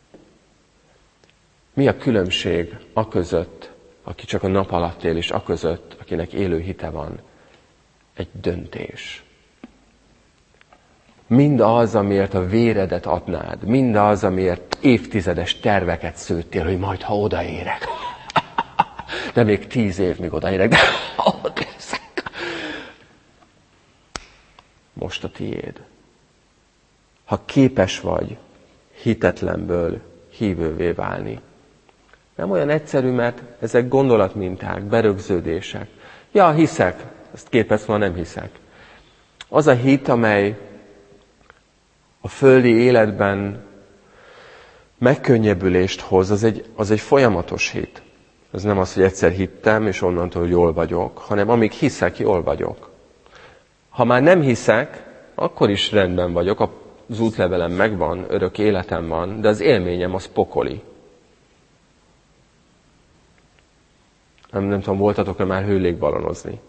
Mi a különbség a között, aki csak a nap alatt él, és a között, akinek élő hite van? Egy döntés. Mindaz, amiért a véredet adnád, mindaz, amiért évtizedes terveket szőttél, hogy majd, ha odaérek. De még 10 év, míg odaérek, de ott leszek. Most a tiéd. Ha képes vagy hitetlenből hívővé válni. Nem olyan egyszerű, mert ezek gondolatminták, berögződések. Ja, hiszek. Ezt 2 perc múlva nem hiszek. Az a hit, amely a földi életben megkönnyebbülést hoz, az egy folyamatos hit. Ez nem az, hogy egyszer hittem, és onnantól jól vagyok, hanem amíg hiszek, jól vagyok. Ha már nem hiszek, akkor is rendben vagyok, az útlevelem megvan, örök életem van, de az élményem az pokoli. Nem tudom, voltatok-e már hőlégbalonozni?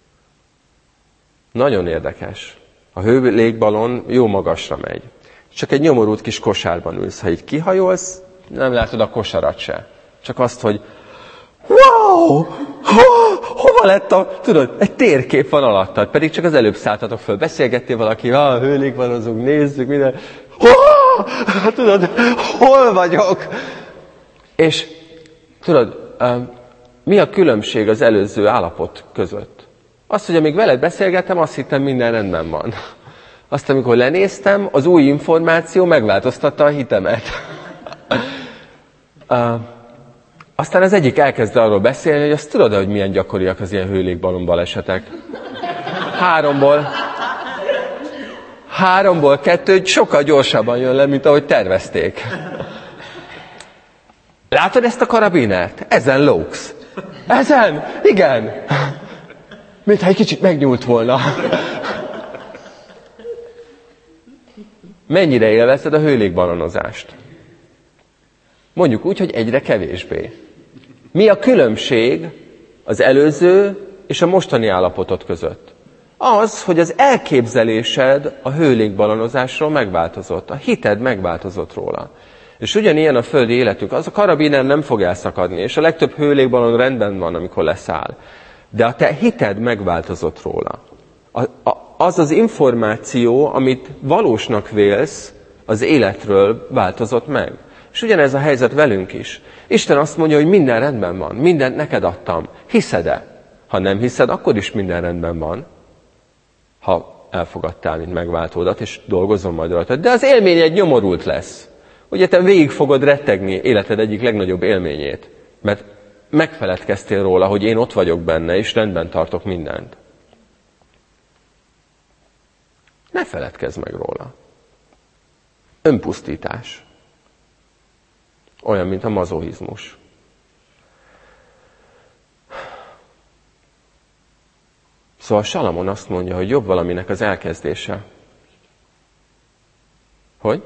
Nagyon érdekes. A hőlégballon jó magasra megy. Csak egy nyomorult kis kosárban ülsz. Ha így kihajolsz, nem látod a kosarat se. Csak azt, hogy wow! Hova lett tudod, egy térkép van alattad, pedig csak az előbb szálltatok föl. Beszélgettél valakivel, hőlégballonozunk, nézzük, minden. Tudod, hol vagyok? És tudod, mi a különbség az előző állapot között? Az, hogy amíg veled beszélgettem, azt hittem, minden rendben van. Azt, amikor lenéztem, az új információ megváltoztatta a hitemet. Aztán az egyik elkezd arról beszélni, hogy azt tudod, hogy milyen gyakoriak az ilyen hőlégballon balesetek. 3-ból 2 sokkal gyorsabban jön le, mint ahogy tervezték. Látod ezt a karabinert? Ezen lógsz. Ezen? Igen. Mintha egy kicsit megnyúlt volna. Mennyire élvezted a hőlégbalonozást? Mondjuk úgy, hogy egyre kevésbé. Mi a különbség az előző és a mostani állapotod között? Az, hogy az elképzelésed a hőlékbalonozásról megváltozott. A hited megváltozott róla. És ugyanilyen a földi életünk. Az a karabiner nem fog elszakadni, és a legtöbb hőlékbalon rendben van, amikor leszáll. De a te hited megváltozott róla. Az az információ, amit valósnak vélsz, az életről változott meg. És ugyanez a helyzet velünk is. Isten azt mondja, hogy minden rendben van, mindent neked adtam. Hiszed-e? Ha nem hiszed, akkor is minden rendben van, ha elfogadtál, mint megváltódat, és dolgozom majd rajta. De az élmény egy nyomorult lesz. Ugye te végig fogod rettegni életed egyik legnagyobb élményét, mert megfeledkeztél róla, hogy én ott vagyok benne, és rendben tartok mindent. Ne feledkezz meg róla. Önpusztítás. Olyan, mint a mazochizmus. Szóval Salamon azt mondja, hogy jobb valaminek az elkezdése. Hogy?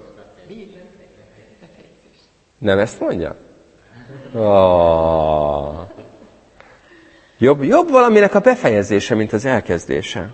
Nem ezt mondja? Jobb valaminek a befejezése, mint az elkezdése.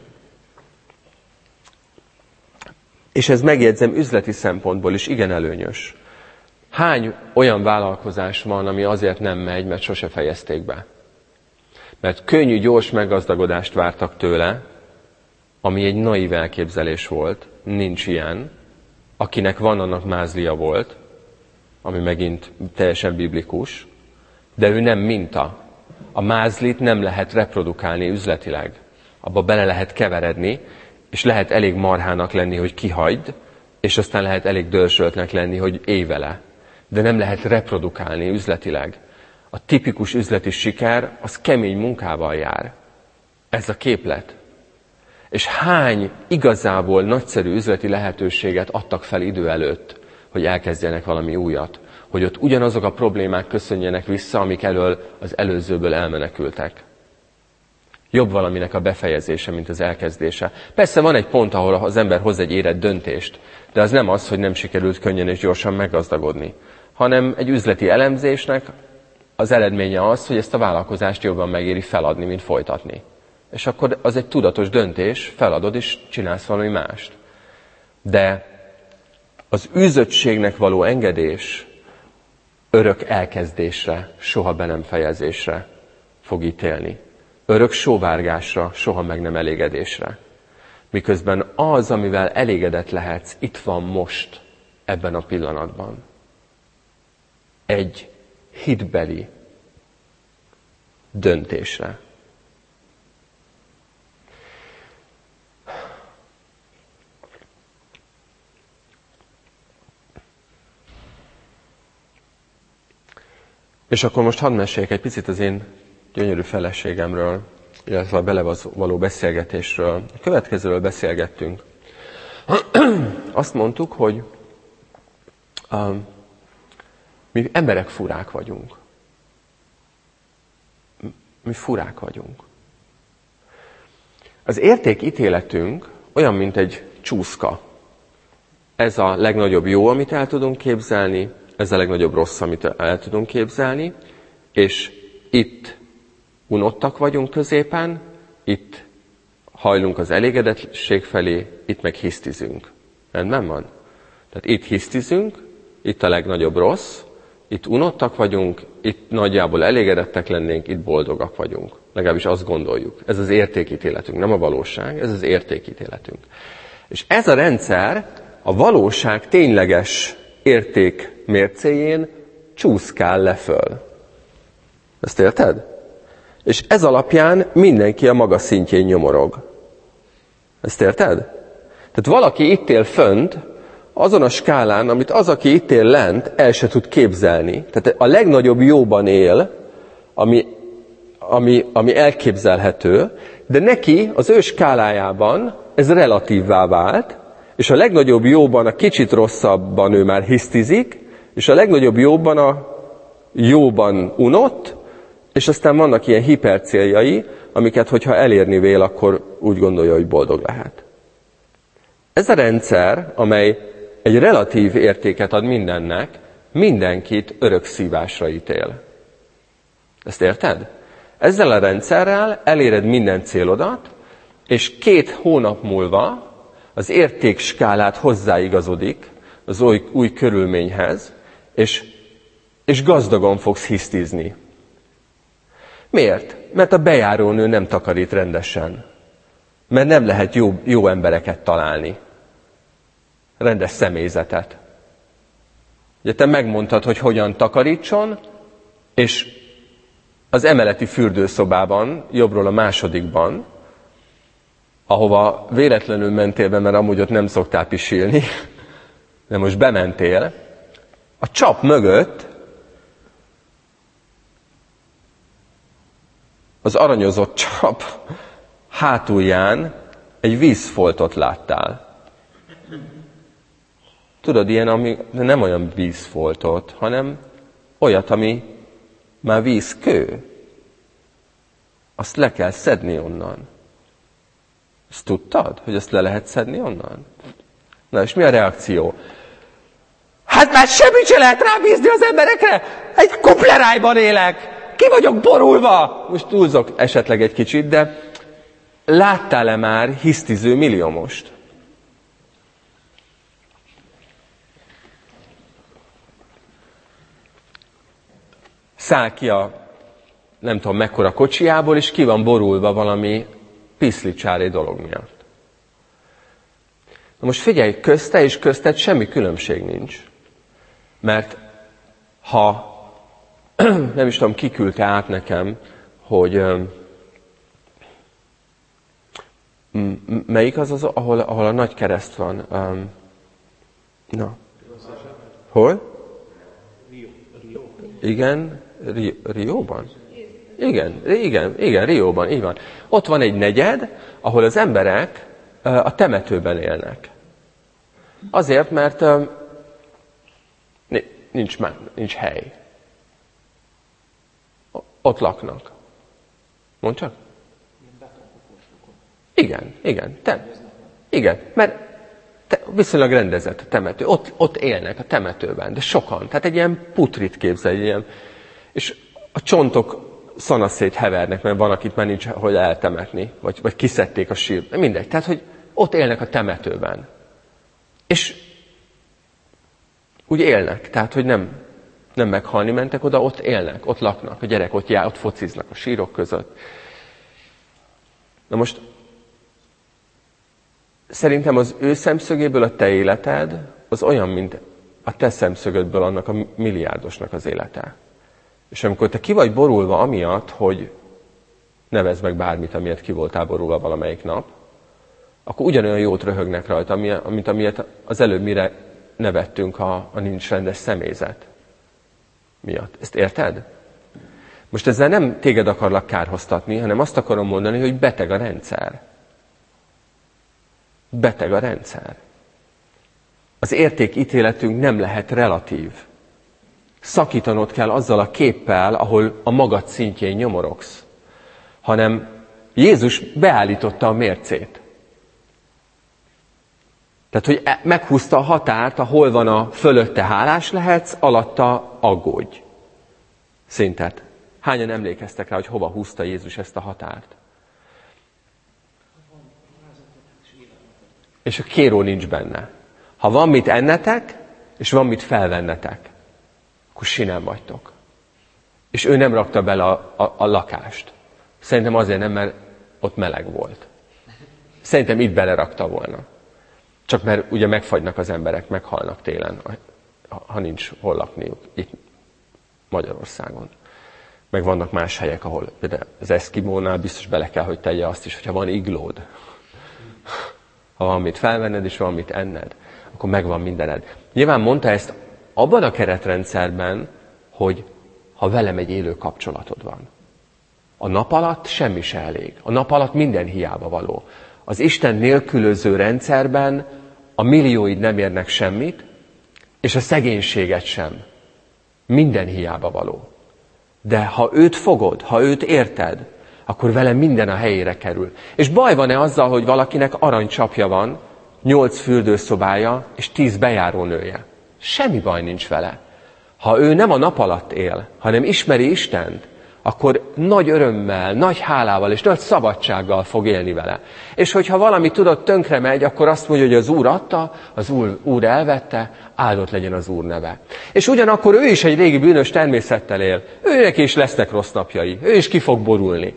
És ez megjegyzem üzleti szempontból is igen előnyös. Hány olyan vállalkozás van, ami azért nem megy, mert sose fejezték be? Mert könnyű, gyors meggazdagodást vártak tőle, ami egy naív elképzelés volt, nincs ilyen. Akinek van, annak mázlia volt, ami megint teljesen biblikus, de ő nem minta. A mázlit nem lehet reprodukálni üzletileg. Abba bele lehet keveredni, és lehet elég marhának lenni, hogy kihagyd, és aztán lehet elég dörzsöltnek lenni, hogy élj vele. De nem lehet reprodukálni üzletileg. A tipikus üzleti siker, az kemény munkával jár. Ez a képlet. És hány igazából nagyszerű üzleti lehetőséget adtak fel idő előtt, hogy elkezdjenek valami újat. Hogy ott ugyanazok a problémák köszönjenek vissza, amik elől az előzőből elmenekültek. Jobb valaminek a befejezése, mint az elkezdése. Persze van egy pont, ahol az ember hoz egy érett döntést, de az nem az, hogy nem sikerült könnyen és gyorsan meggazdagodni, hanem egy üzleti elemzésnek az eredménye az, hogy ezt a vállalkozást jobban megéri feladni, mint folytatni. És akkor az egy tudatos döntés, feladod és csinálsz valami mást. De az űzöttségnek való engedés örök elkezdésre, soha be nem fejezésre fog ítélni. Örök sóvárgásra, soha meg nem elégedésre. Miközben az, amivel elégedett lehetsz, itt van most, ebben a pillanatban. Egy hitbeli döntésre. És akkor most hadd meséljek egy picit az én gyönyörű feleségemről, illetve a bele való beszélgetésről. A következőről beszélgettünk. Azt mondtuk, hogy mi emberek furák vagyunk. Mi furák vagyunk. Az értékítéletünk olyan, mint egy csúszka. Ez a legnagyobb jó, amit el tudunk képzelni, ez a legnagyobb rossz, amit el tudunk képzelni, és itt unottak vagyunk középen, itt hajlunk az elégedettség felé, itt meg hisztizünk. Rendben van? Tehát itt hisztizünk, itt a legnagyobb rossz, itt unottak vagyunk, itt nagyjából elégedettek lennénk, itt boldogak vagyunk. Legalábbis azt gondoljuk. Ez az értékítéletünk, nem a valóság, ez az értékítéletünk. És ez a rendszer a valóság tényleges érték mércéjén csúszkál le föl. Ezt érted? És ez alapján mindenki a maga szintjén nyomorog. Ezt érted? Tehát valaki itt él fönt, azon a skálán, amit az, aki itt él lent, el se tud képzelni. Tehát a legnagyobb jóban él, ami elképzelhető, de neki az ő skálájában ez relatívvá vált, és a legnagyobb jóban, a kicsit rosszabban ő már hisztizik, és a legnagyobb jóban a jóban unott, és aztán vannak ilyen hipercéljai, amiket, hogyha elérni vél, akkor úgy gondolja, hogy boldog lehet. Ez a rendszer, amely egy relatív értéket ad mindennek, mindenkit örök szívásra ítél. Ezt érted? Ezzel a rendszerrel eléred minden célodat, és 2 hónap múlva az értékskálát hozzáigazodik az új körülményhez, és gazdagon fogsz hisztizni. Miért? Mert a bejárónő nem takarít rendesen. Mert nem lehet jó embereket találni. Rendes személyzetet. Ugye te megmondtad, hogy hogyan takarítson, és az emeleti fürdőszobában, jobbról a másodikban, ahova véletlenül mentél be, mert amúgy ott nem szoktál pisilni, de most bementél, a csap mögött az aranyozott csap hátulján egy vízfoltot láttál. Tudod, ilyen, ami nem olyan vízfoltot, hanem olyat, ami már vízkő. Azt le kell szedni onnan. Ezt tudtad, hogy ezt le lehet szedni onnan? Na, és mi a reakció? Hát már semmit se lehet rábízni az emberekre! Egy kuplerájban élek! ki vagyok borulva! Most túlzok esetleg egy kicsit, de láttál-e már hisztiző milliómost? Száll ki a nem tudom mekkora kocsiából, és ki van borulva valami piszlicsári dolog miatt. Na most figyelj, közte és közted semmi különbség nincs. Mert ha, nem is tudom, ki küldte át nekem, hogy melyik az, ahol a nagy kereszt van? Na. Hol? Igen, Rióban? Igen, Rióban, így van. Ott van egy negyed, ahol az emberek a temetőben élnek. Azért, mert nincs hely. Ott laknak. Mondd csak? Igen, mert viszonylag rendezett a temető. Ott élnek a temetőben, de sokan. Tehát egy ilyen putrit képzelj, ilyen. És a csontok szanaszét hevernek, mert van, akit már nincs hogy eltemetni, vagy kiszedték a sírt. Mindegy. Tehát, hogy ott élnek a temetőben. És úgy élnek. Tehát, hogy nem meghalni mentek oda, ott élnek, ott laknak. A gyerek ott fociznak a sírok között. Na most szerintem az ő szemszögéből a te életed az olyan, mint a te szemszögödből annak a milliárdosnak az élete. És amikor te ki vagy borulva amiatt, hogy nevezd meg bármit, amiért ki voltál borulva valamelyik nap, akkor ugyanolyan jót röhögnek rajta, mint amilyet az előbb mire nevettünk a nincs rendes személyzet miatt. Ezt érted? Most ezzel nem téged akarlak kárhoztatni, hanem azt akarom mondani, hogy beteg a rendszer. Beteg a rendszer. Az értékítéletünk nem lehet relatív. Szakítanod kell azzal a képpel, ahol a magad szintjén nyomorogsz. Hanem Jézus beállította a mércét. Tehát, hogy meghúzta a határt, ahol van a fölötte hálás lehetsz, alatta aggódj. Szintet. Hányan emlékeztek rá, hogy hova húzta Jézus ezt a határt? És a kéró nincs benne. Ha van mit ennetek, és van mit felvennetek, akkor sinem vagytok. És ő nem rakta bele a lakást. Szerintem azért nem, mert ott meleg volt. Szerintem itt belerakta volna. Csak mert ugye megfagynak az emberek, meghalnak télen, ha nincs hol lakniuk itt Magyarországon. Meg vannak más helyek, ahol például az Eszkimónál biztos bele kell, hogy tegye azt is, hogyha van iglód. Ha van mit felvenned, és van mit enned, akkor megvan mindened. Nyilván mondta ezt abban a keretrendszerben, hogy ha velem egy élő kapcsolatod van. A nap alatt semmi se elég. A nap alatt minden hiába való. Az Isten nélkülöző rendszerben a millióid nem érnek semmit, és a szegénységet sem. Minden hiába való. De ha őt fogod, ha őt érted, akkor vele minden a helyére kerül. És baj van-e azzal, hogy valakinek aranycsapja van, 8 fürdőszobája és 10 bejárónője? Semmi baj nincs vele. Ha ő nem a nap alatt él, hanem ismeri Istent, akkor nagy örömmel, nagy hálával és nagy szabadsággal fog élni vele. És hogyha valami tudod tönkre megy, akkor azt mondja, hogy az Úr adta, az Úr elvette, áldott legyen az Úr neve. És ugyanakkor ő is egy régi bűnös természettel él. Őnek is lesznek rossz napjai. Ő is ki fog borulni.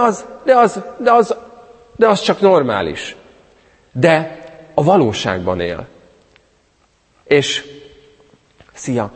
De az csak normális. De a valóságban él. És szia!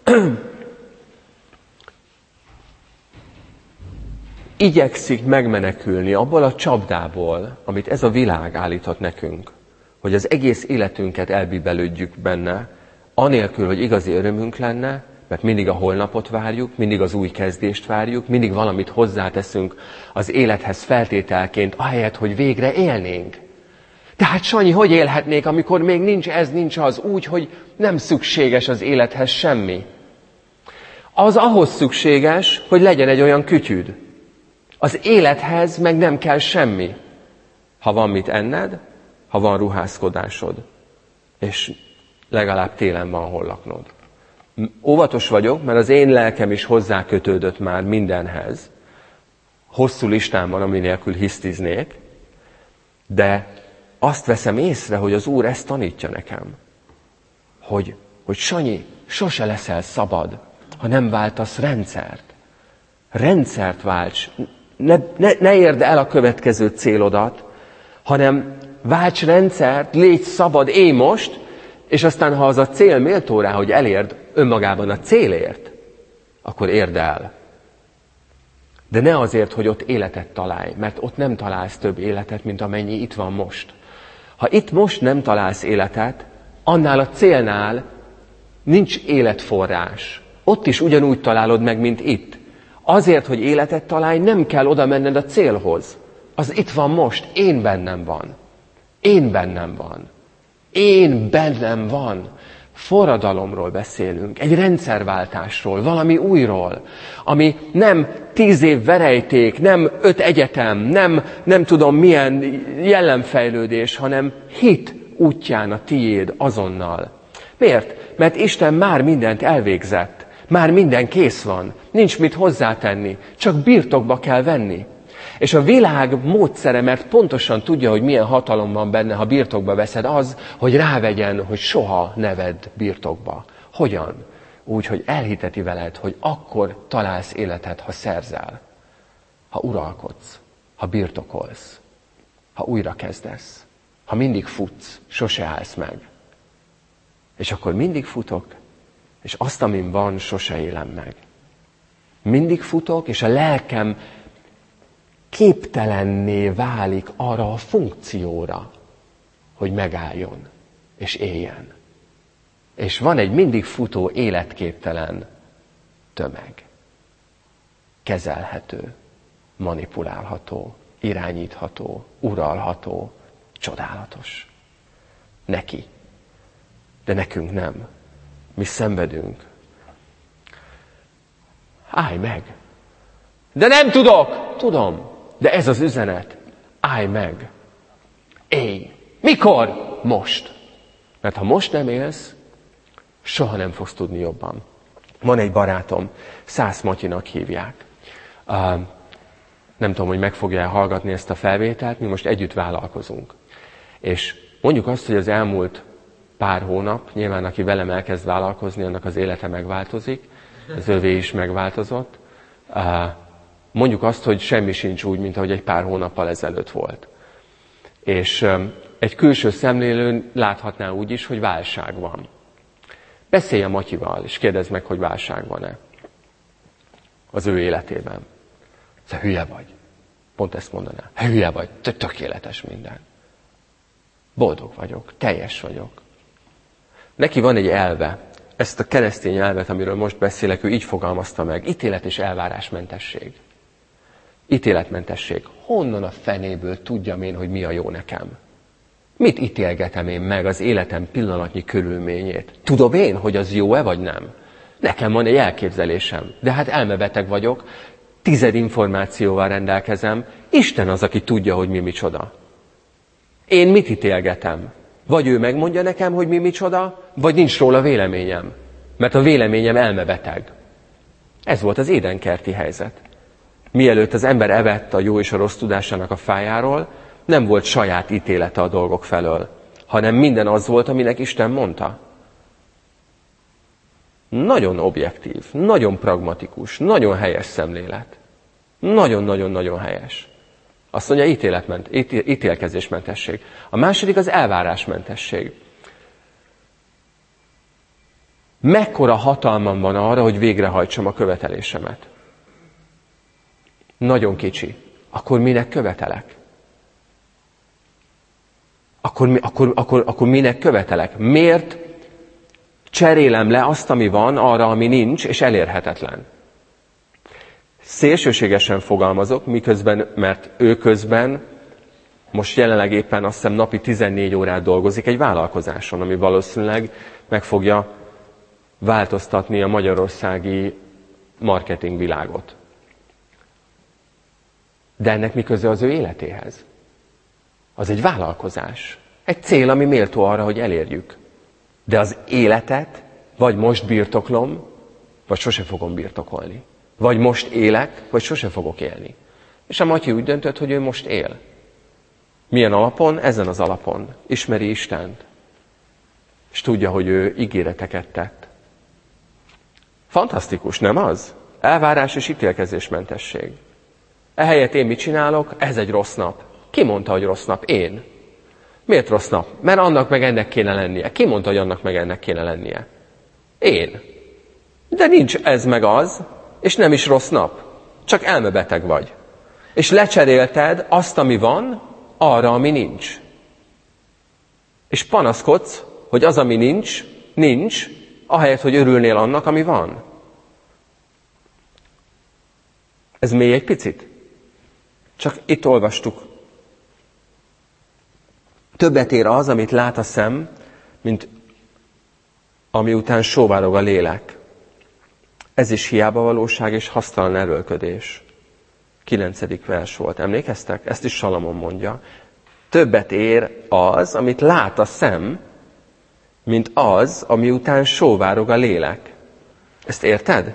Igyekszik megmenekülni abból a csapdából, amit ez a világ állíthat nekünk, hogy az egész életünket elbibelődjük benne, anélkül, hogy igazi örömünk lenne, mert mindig a holnapot várjuk, mindig az új kezdést várjuk, mindig valamit hozzáteszünk az élethez feltételként, ahelyett, hogy végre élnénk. Tehát Sanyi, hogy élhetnék, amikor még nincs ez, nincs az, úgy, hogy nem szükséges az élethez semmi? Az ahhoz szükséges, hogy legyen egy olyan kütyüd. Az élethez meg nem kell semmi. Ha van mit enned, ha van ruházkodásod, és legalább télen van hol laknod. Óvatos vagyok, mert az én lelkem is hozzákötődött már mindenhez. Hosszú listán van, ami nélkül hisztiznék, de azt veszem észre, hogy az Úr ezt tanítja nekem. Hogy Sanyi, sose leszel szabad, ha nem váltasz rendszert. Rendszert válts. Ne érd el a következő célodat, hanem válts rendszert, légy szabad én most, és aztán, ha az a cél méltó rá, hogy elérd önmagában a célért, akkor érd el. De ne azért, hogy ott életet találj, mert ott nem találsz több életet, mint amennyi itt van most. Ha itt most nem találsz életet, annál a célnál nincs életforrás. Ott is ugyanúgy találod meg, mint itt. Azért, hogy életet találj, nem kell oda menned a célhoz. Az itt van most, én bennem van. Én bennem van. Én bennem van. Forradalomról beszélünk, egy rendszerváltásról, valami újról, ami nem 10 év verejték, nem 5 egyetem, nem tudom milyen jellemfejlődés, hanem hit útján a tiéd azonnal. Miért? Mert Isten már mindent elvégzett, már minden kész van, nincs mit hozzátenni, csak birtokba kell venni. És a világ módszere, mert pontosan tudja, hogy milyen hatalom van benne, ha birtokba veszed, az, hogy rávegyen, hogy soha ne vedd birtokba. Hogyan? Úgy, hogy elhiteti veled, hogy akkor találsz életet, ha szerzel, ha uralkodsz, ha birtokolsz, ha újra kezdesz, ha mindig futsz, sose állsz meg. És akkor mindig futok, és azt, amin van, sose élem meg. Mindig futok, és a lelkem képtelenné válik arra a funkcióra, hogy megálljon és éljen. És van egy mindig futó, életképtelen tömeg. Kezelhető, manipulálható, irányítható, uralható, csodálatos. Neki. De nekünk nem. Mi szenvedünk. Állj meg! De nem tudok! Tudom. De ez az üzenet. Állj meg. Élj. Mikor? Most. Mert ha most nem élsz, soha nem fogsz tudni jobban. Van egy barátom, Szász Matyinak hívják. Nem tudom, hogy meg fogja hallgatni ezt a felvételt, mi most együtt vállalkozunk. És mondjuk azt, hogy az elmúlt pár hónap, nyilván aki velem elkezd vállalkozni, annak az élete megváltozik, az övé is megváltozott. Mondjuk azt, hogy semmi sincs úgy, mint ahogy egy pár hónappal ezelőtt volt. És egy külső szemlélőn láthatná úgy is, hogy válság van. Beszélj a Matyival, és kérdezd meg, hogy válság van-e az ő életében. Te hülye vagy. Pont ezt mondaná. Hülye vagy, tökéletes minden. Boldog vagyok, teljes vagyok. Neki van egy elve. Ezt a keresztény elvet, amiről most beszélek, ő így fogalmazta meg. Ítélet és elvárásmentesség. Ítéletmentesség. Honnan a fenéből tudjam én, hogy mi a jó nekem? Mit ítélgetem én meg az életem pillanatnyi körülményét? Tudom én, hogy az jó-e vagy nem? Nekem van egy elképzelésem, de hát elmebeteg vagyok, 10 információval rendelkezem, Isten az, aki tudja, hogy mi micsoda. Én mit ítélgetem? Vagy ő megmondja nekem, hogy mi micsoda, vagy nincs róla véleményem. Mert a véleményem elmebeteg. Ez volt az édenkerti helyzet. Mielőtt az ember evett a jó és a rossz tudásának a fájáról, nem volt saját ítélete a dolgok felől, hanem minden az volt, aminek Isten mondta. Nagyon objektív, nagyon pragmatikus, nagyon helyes szemlélet. Nagyon-nagyon-nagyon helyes. Azt mondja, ítélkezésmentesség. A második az elvárásmentesség. Mekkora hatalmam van arra, hogy végrehajtsam a követelésemet? Nagyon kicsi. Akkor minek követelek? Akkor minek követelek? Miért cserélem le azt, ami van, arra, ami nincs, és elérhetetlen? Szélsőségesen fogalmazok, miközben, mert ő közben most jelenleg éppen azt hiszem napi 14 órát dolgozik egy vállalkozáson, ami valószínűleg meg fogja változtatni a magyarországi marketingvilágot. De ennek mi köze az ő életéhez? Az egy vállalkozás. Egy cél, ami méltó arra, hogy elérjük. De az életet Vagy most birtoklom, vagy sose fogom birtokolni. Vagy most élek, vagy sose fogok élni. És a Matyi úgy döntött, hogy ő most él. Milyen alapon? Ezen az alapon. Ismeri Istent. És tudja, hogy ő ígéreteket tett. Fantasztikus, nem az? Elvárás és ítélkezésmentesség. Ehelyett én mit csinálok? Ez egy rossz nap. Ki mondta, hogy rossz nap? Én. Miért rossz nap? Mert annak meg ennek kéne lennie. Ki mondta, hogy annak meg ennek kéne lennie? Én. De nincs ez meg az, és nem is rossz nap. Csak elmebeteg vagy. És lecserélted azt, ami van, arra, ami nincs. És panaszkodsz, hogy az, ami nincs, ahelyett, hogy örülnél annak, ami van. Ez mély egy picit? Csak itt olvastuk. Többet ér az, amit lát a szem, mint ami után sóvárog a lélek. Ez is hiába valóság és hasztalan erőlködés. 9. vers volt. Emlékeztek? Ezt is Salamon mondja. Többet ér az, amit lát a szem, mint az, ami után sóvárog a lélek. Ezt érted?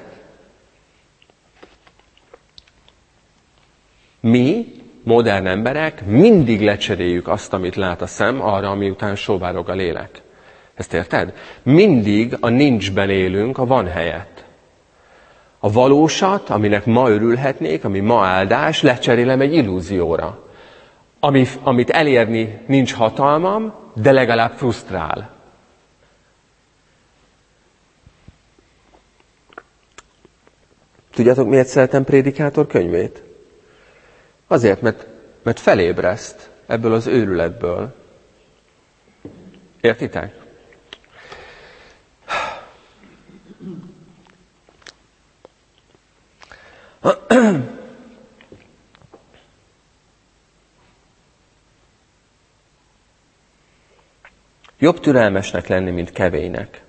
Mi, modern emberek, mindig lecseréljük azt, amit lát a szem, arra, ami után sóvárog a lélek. Ezt érted? Mindig a nincsben élünk a van helyett. A valósat, aminek ma örülhetnék, ami ma áldás, lecserélem egy illúzióra. Amit elérni nincs hatalmam, de legalább frusztrál. Tudjátok, miért szeretem Prédikátor könyvét? Azért, mert felébreszt ebből az őrületből. Értitek? Jobb türelmesnek lenni, mint kevélynek.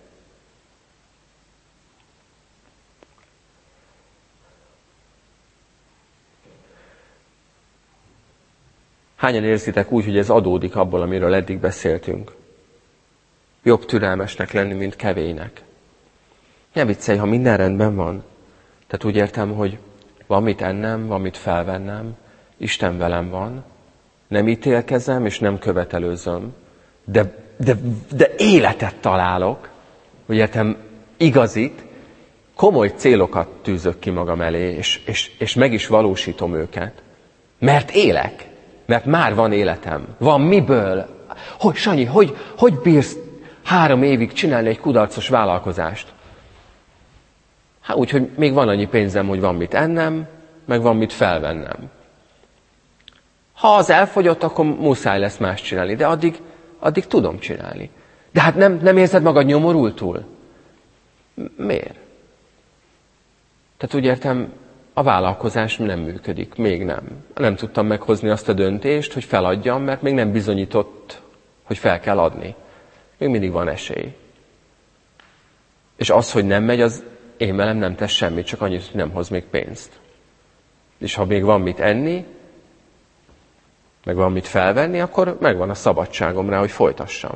Hányan érzitek úgy, hogy ez adódik abból, amiről eddig beszéltünk? Jobb türelmesnek lenni, mint kevélynek. Ne viccelj, ha minden rendben van. Tehát úgy értem, hogy van mit ennem, van mit felvennem, Isten velem van, nem ítélkezem és nem követelőzöm, de életet találok, úgy értem, igazit, komoly célokat tűzök ki magam elé, és meg is valósítom őket. Mert élek, mert már van életem, van miből. Sanyi, hogy bírsz 3 évig csinálni egy kudarcos vállalkozást? Hát úgy, hogy még van annyi pénzem, hogy van mit ennem, meg van mit felvennem. Ha az elfogyott, akkor muszáj lesz más csinálni, de addig tudom csinálni. De hát nem érzed magad nyomorultul? Miért? Tehát úgy értem, a vállalkozás nem működik, még nem. Nem tudtam meghozni azt a döntést, hogy feladjam, mert még nem bizonyított, hogy fel kell adni. Még mindig van esély. És az, hogy nem megy, az én velem nem tesz semmit, csak annyit, hogy nem hoz még pénzt. És ha még van mit enni, meg van mit felvenni, akkor megvan a szabadságom rá, hogy folytassam.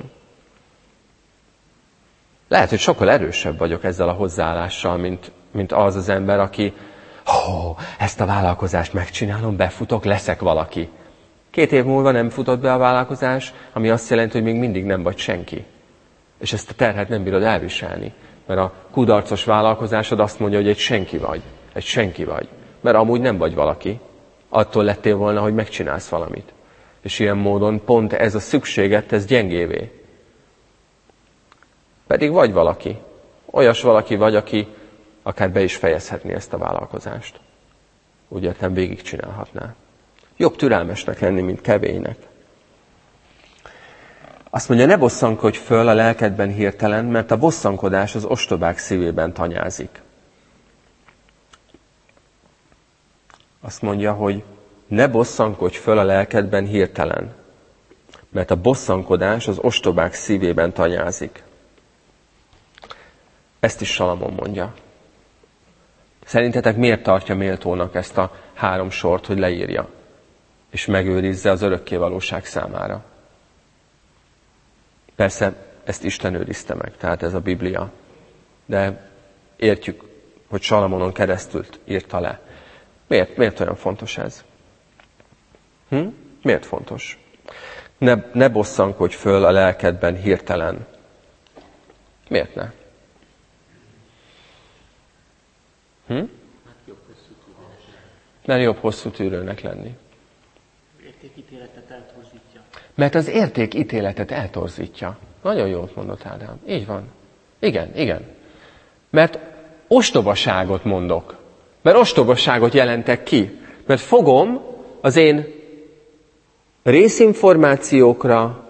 Lehet, hogy sokkal erősebb vagyok ezzel a hozzáállással, mint az az ember, aki ezt a vállalkozást megcsinálom, befutok, leszek valaki. 2 év múlva nem futott be a vállalkozás, ami azt jelenti, hogy még mindig nem vagy senki. És ezt a terhet nem bírod elviselni. Mert a kudarcos vállalkozásod azt mondja, hogy egy senki vagy. Egy senki vagy. Mert amúgy nem vagy valaki. Attól lettél volna, hogy megcsinálsz valamit. És ilyen módon pont ez a szükséget tesz gyengévé. Pedig vagy valaki. Olyas valaki vagy, aki akár be is fejezhetné ezt a vállalkozást. Úgy értem, végigcsinálhatná. Jobb türelmesnek lenni, mint kevélynek. Azt mondja, ne bosszankodj föl a lelkedben hirtelen, mert a bosszankodás az ostobák szívében tanyázik. Azt mondja, hogy ne bosszankodj föl a lelkedben hirtelen, mert a bosszankodás az ostobák szívében tanyázik. Ezt is Salamon mondja. Szerintetek miért tartja méltónak ezt a 3 sort, hogy leírja, és megőrizze az örökkévalóság számára? Persze, ezt Isten őrizte meg, tehát ez a Biblia. de értjük, hogy Salamonon keresztül írta le. Miért olyan fontos ez? Miért fontos? Ne bosszankodj föl a lelkedben hirtelen. Miért ne? Mert jobb hosszú tűrőnek lenni. Értékítéletet eltorzítja. Mert az értékítéletet eltorzítja. Nagyon jót mondott Ádám. Így van. Igen. Mert ostobaságot mondok. Mert ostobaságot jelentek ki. Mert fogom az én részinformációkra,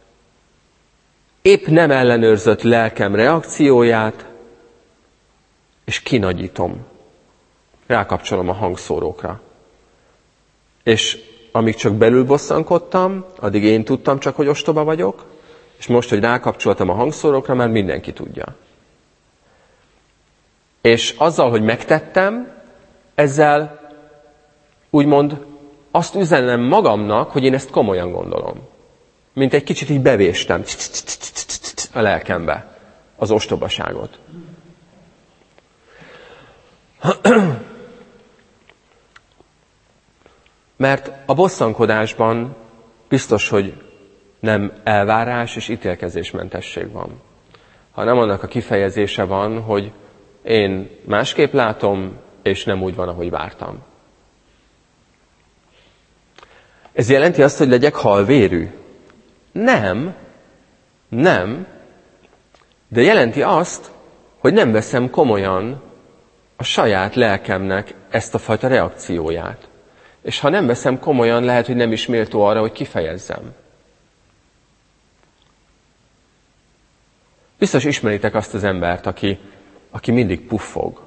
épp nem ellenőrzött lelkem reakcióját, és kinagyítom. Rákapcsolom a hangszórókra. És amíg csak belül bosszankodtam, addig én tudtam csak, hogy ostoba vagyok, és most, hogy rákapcsoltam a hangszórókra, már mindenki tudja. És azzal, hogy megtettem, ezzel úgymond azt üzenem magamnak, hogy én ezt komolyan gondolom. Mint egy kicsit így bevéstem a lelkembe az ostobaságot. Mert a bosszankodásban biztos, hogy nem elvárás és ítélkezésmentesség van. Hanem annak a kifejezése van, hogy én másképp látom, és nem úgy van, ahogy vártam. Ez jelenti azt, hogy legyek halvérű? Nem. De jelenti azt, hogy nem veszem komolyan a saját lelkemnek ezt a fajta reakcióját. És ha nem veszem komolyan, lehet, hogy nem is méltó arra, hogy kifejezzem. Biztos ismeritek azt az embert, aki mindig puffog.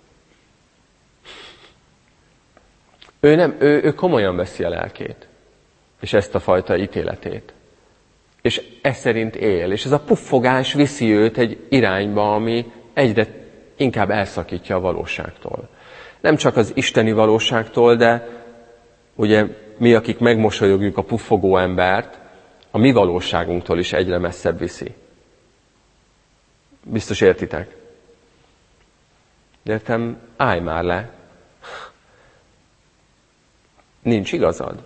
Ő komolyan veszi a lelkét, és ezt a fajta ítéletét. És ez szerint él. És ez a puffogás viszi őt egy irányba, ami egyre inkább elszakítja a valóságtól. Nem csak az isteni valóságtól, de ugye mi, akik megmosolyogjuk a puffogó embert, a mi valóságunktól is egyre messzebb viszi. Biztos értitek? Értem, állj már le. Nincs igazad.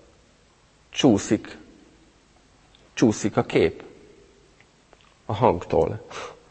Csúszik a kép a hangtól.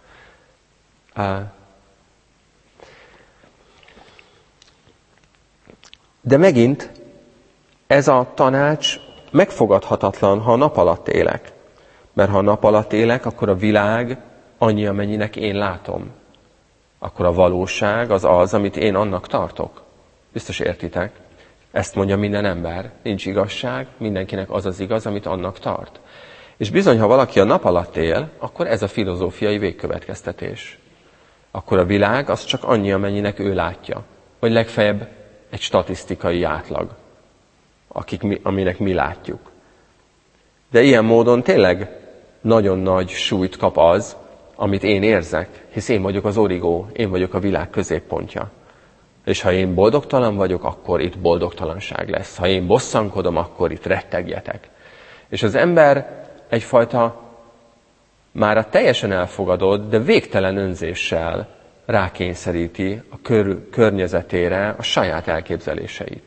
De megint ez a tanács megfogadhatatlan, ha a nap alatt élek. Mert ha a nap alatt élek, akkor a világ annyi, amennyinek én látom. Akkor a valóság az, amit én annak tartok. Biztos értitek? Ezt mondja minden ember. Nincs igazság, mindenkinek az az igaz, amit annak tart. És bizony, ha valaki a nap alatt él, akkor ez a filozófiai végkövetkeztetés. Akkor a világ az csak annyi, amennyinek ő látja. Vagy legfeljebb egy statisztikai átlag, aminek mi látjuk. De ilyen módon tényleg nagyon nagy súlyt kap az, amit én érzek, hisz én vagyok az origó, én vagyok a világ középpontja. És ha én boldogtalan vagyok, akkor itt boldogtalanság lesz. Ha én bosszankodom, akkor itt rettegjetek. És az ember egyfajta már a teljesen elfogadott, de végtelen önzéssel rákényszeríti a környezetére a saját elképzeléseit.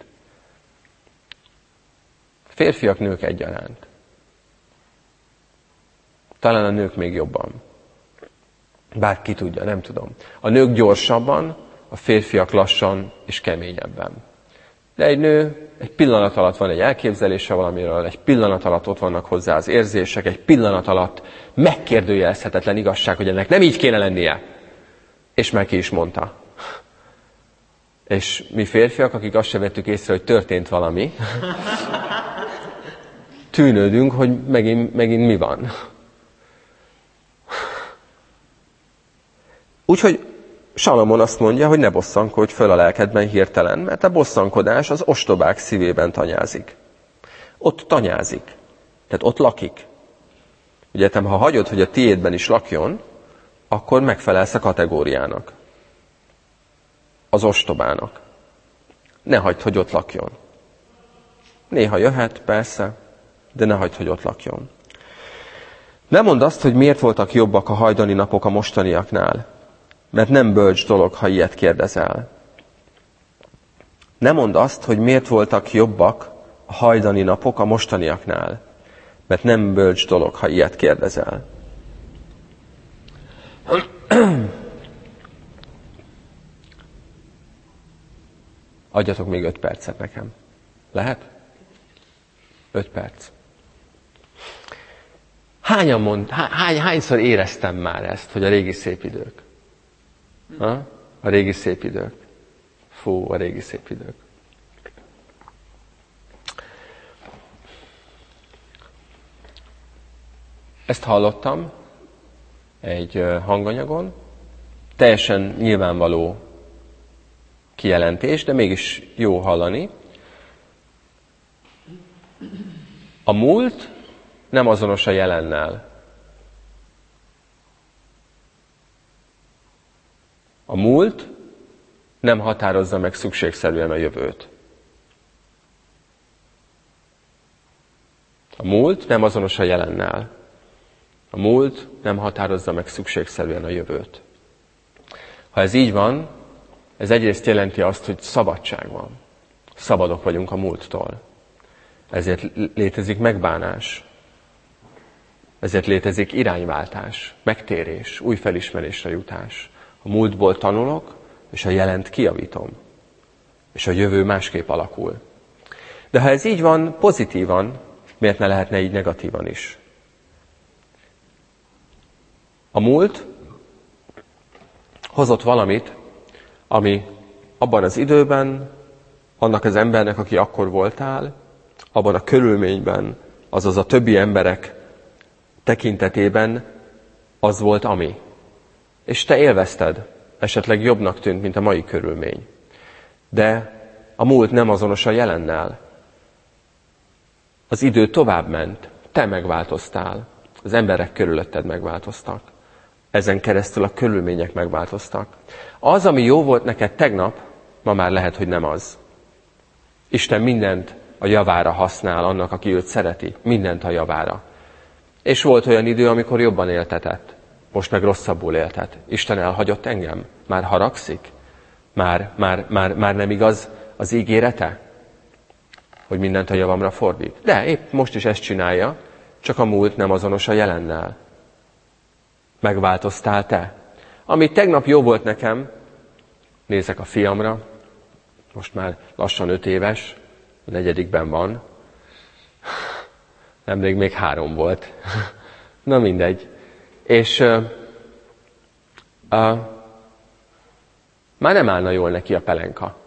Férfiak, nők egyaránt. Talán a nők még jobban. Bár ki tudja, nem tudom. A nők gyorsabban, a férfiak lassan és keményebben. De egy nő egy pillanat alatt van egy elképzelése valamiről, egy pillanat alatt ott vannak hozzá az érzések, egy pillanat alatt megkérdőjelezhetetlen igazság, hogy ennek nem így kéne lennie. És már ki is mondta. És mi férfiak, akik azt sem vettük észre, hogy történt valami, tűnődünk, hogy megint mi van. Úgyhogy Salamon azt mondja, hogy ne bosszankodj föl a lelkedben hirtelen, mert a bosszankodás az ostobák szívében tanyázik. Ott tanyázik. Tehát ott lakik. Ugye, ha hagyod, hogy a tiédben is lakjon, akkor megfelelsz a kategóriának. Az ostobának. Ne hagyd, hogy ott lakjon. Néha jöhet, persze, de ne hagyd, hogy ott lakjon. Nem mondd azt, hogy miért voltak jobbak a hajdani napok a mostaniaknál. mert nem bölcs dolog, ha ilyet kérdezel. Ne mondd azt, hogy miért voltak jobbak a hajdani napok a mostaniaknál, mert nem bölcs dolog, ha ilyet kérdezel. Adjatok még 5 percet nekem. Lehet? 5 perc. Hányszor éreztem már ezt, hogy a régi szép idők? Ha? A régi szép idők. Fú, a régi szép idők. Ezt hallottam egy hanganyagon, teljesen nyilvánvaló kijelentés, de mégis jó hallani. A múlt nem azonos a jelennel. A múlt nem határozza meg szükségszerűen a jövőt. A múlt nem azonos a jelennel. A múlt nem határozza meg szükségszerűen a jövőt. Ha ez így van, ez egyrészt jelenti azt, hogy szabadság van. Szabadok vagyunk a múlttól. Ezért létezik megbánás. Ezért létezik irányváltás, megtérés, új felismerésre jutás. A múltból tanulok, és a jelent kijavítom. És a jövő másképp alakul. De ha ez így van pozitívan, miért ne lehetne így negatívan is? A múlt hozott valamit, ami abban az időben, annak az embernek, aki akkor voltál, abban a körülményben, azaz a többi emberek tekintetében az volt, ami. És te élvezted, esetleg jobbnak tűnt, mint a mai körülmény. De a múlt nem azonos a jelennel. Az idő tovább ment, te megváltoztál, az emberek körülötted megváltoztak. Ezen keresztül a körülmények megváltoztak. Az, ami jó volt neked tegnap, ma már lehet, hogy nem az. Isten mindent a javára használ annak, aki őt szereti. Mindent a javára. És volt olyan idő, amikor jobban éltetett. Most meg rosszabbul éltet. Isten elhagyott engem? Már haragszik? Már nem igaz az ígérete? Hogy mindent a javamra fordít? De épp most is ezt csinálja, csak a múlt nem azonos a jelennel. Megváltoztál te. Ami tegnap jó volt nekem, nézek a fiamra, most már lassan 5 éves, a 4. van, nemrég még 3 volt. Na mindegy. És már nem állna jól neki a pelenka.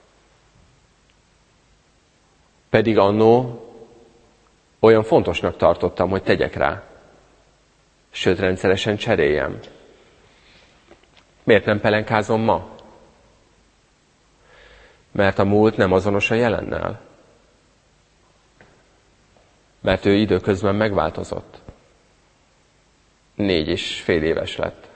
Pedig annó olyan fontosnak tartottam, hogy tegyek rá. Sőt, rendszeresen cseréljem. Miért nem pelenkázom ma? Mert a múlt nem azonos a jelennel. Mert ő időközben megváltozott. 4,5 éves lett.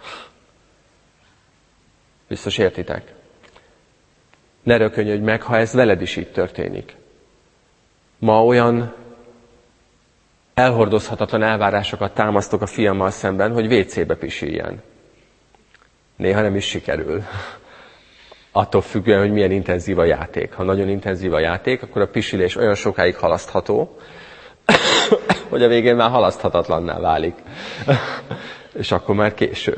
Biztos értitek? Ne rökönyödj meg, ha ez veled is így történik. Ma olyan elhordozhatatlan elvárásokat támasztok a fiammal szemben, hogy WC-be pisiljen. Néha nem is sikerül. Attól függően, hogy milyen intenzív a játék. Ha nagyon intenzív a játék, akkor a pisilés olyan sokáig halasztható, hogy a végén már halaszthatatlanná válik. És akkor már késő.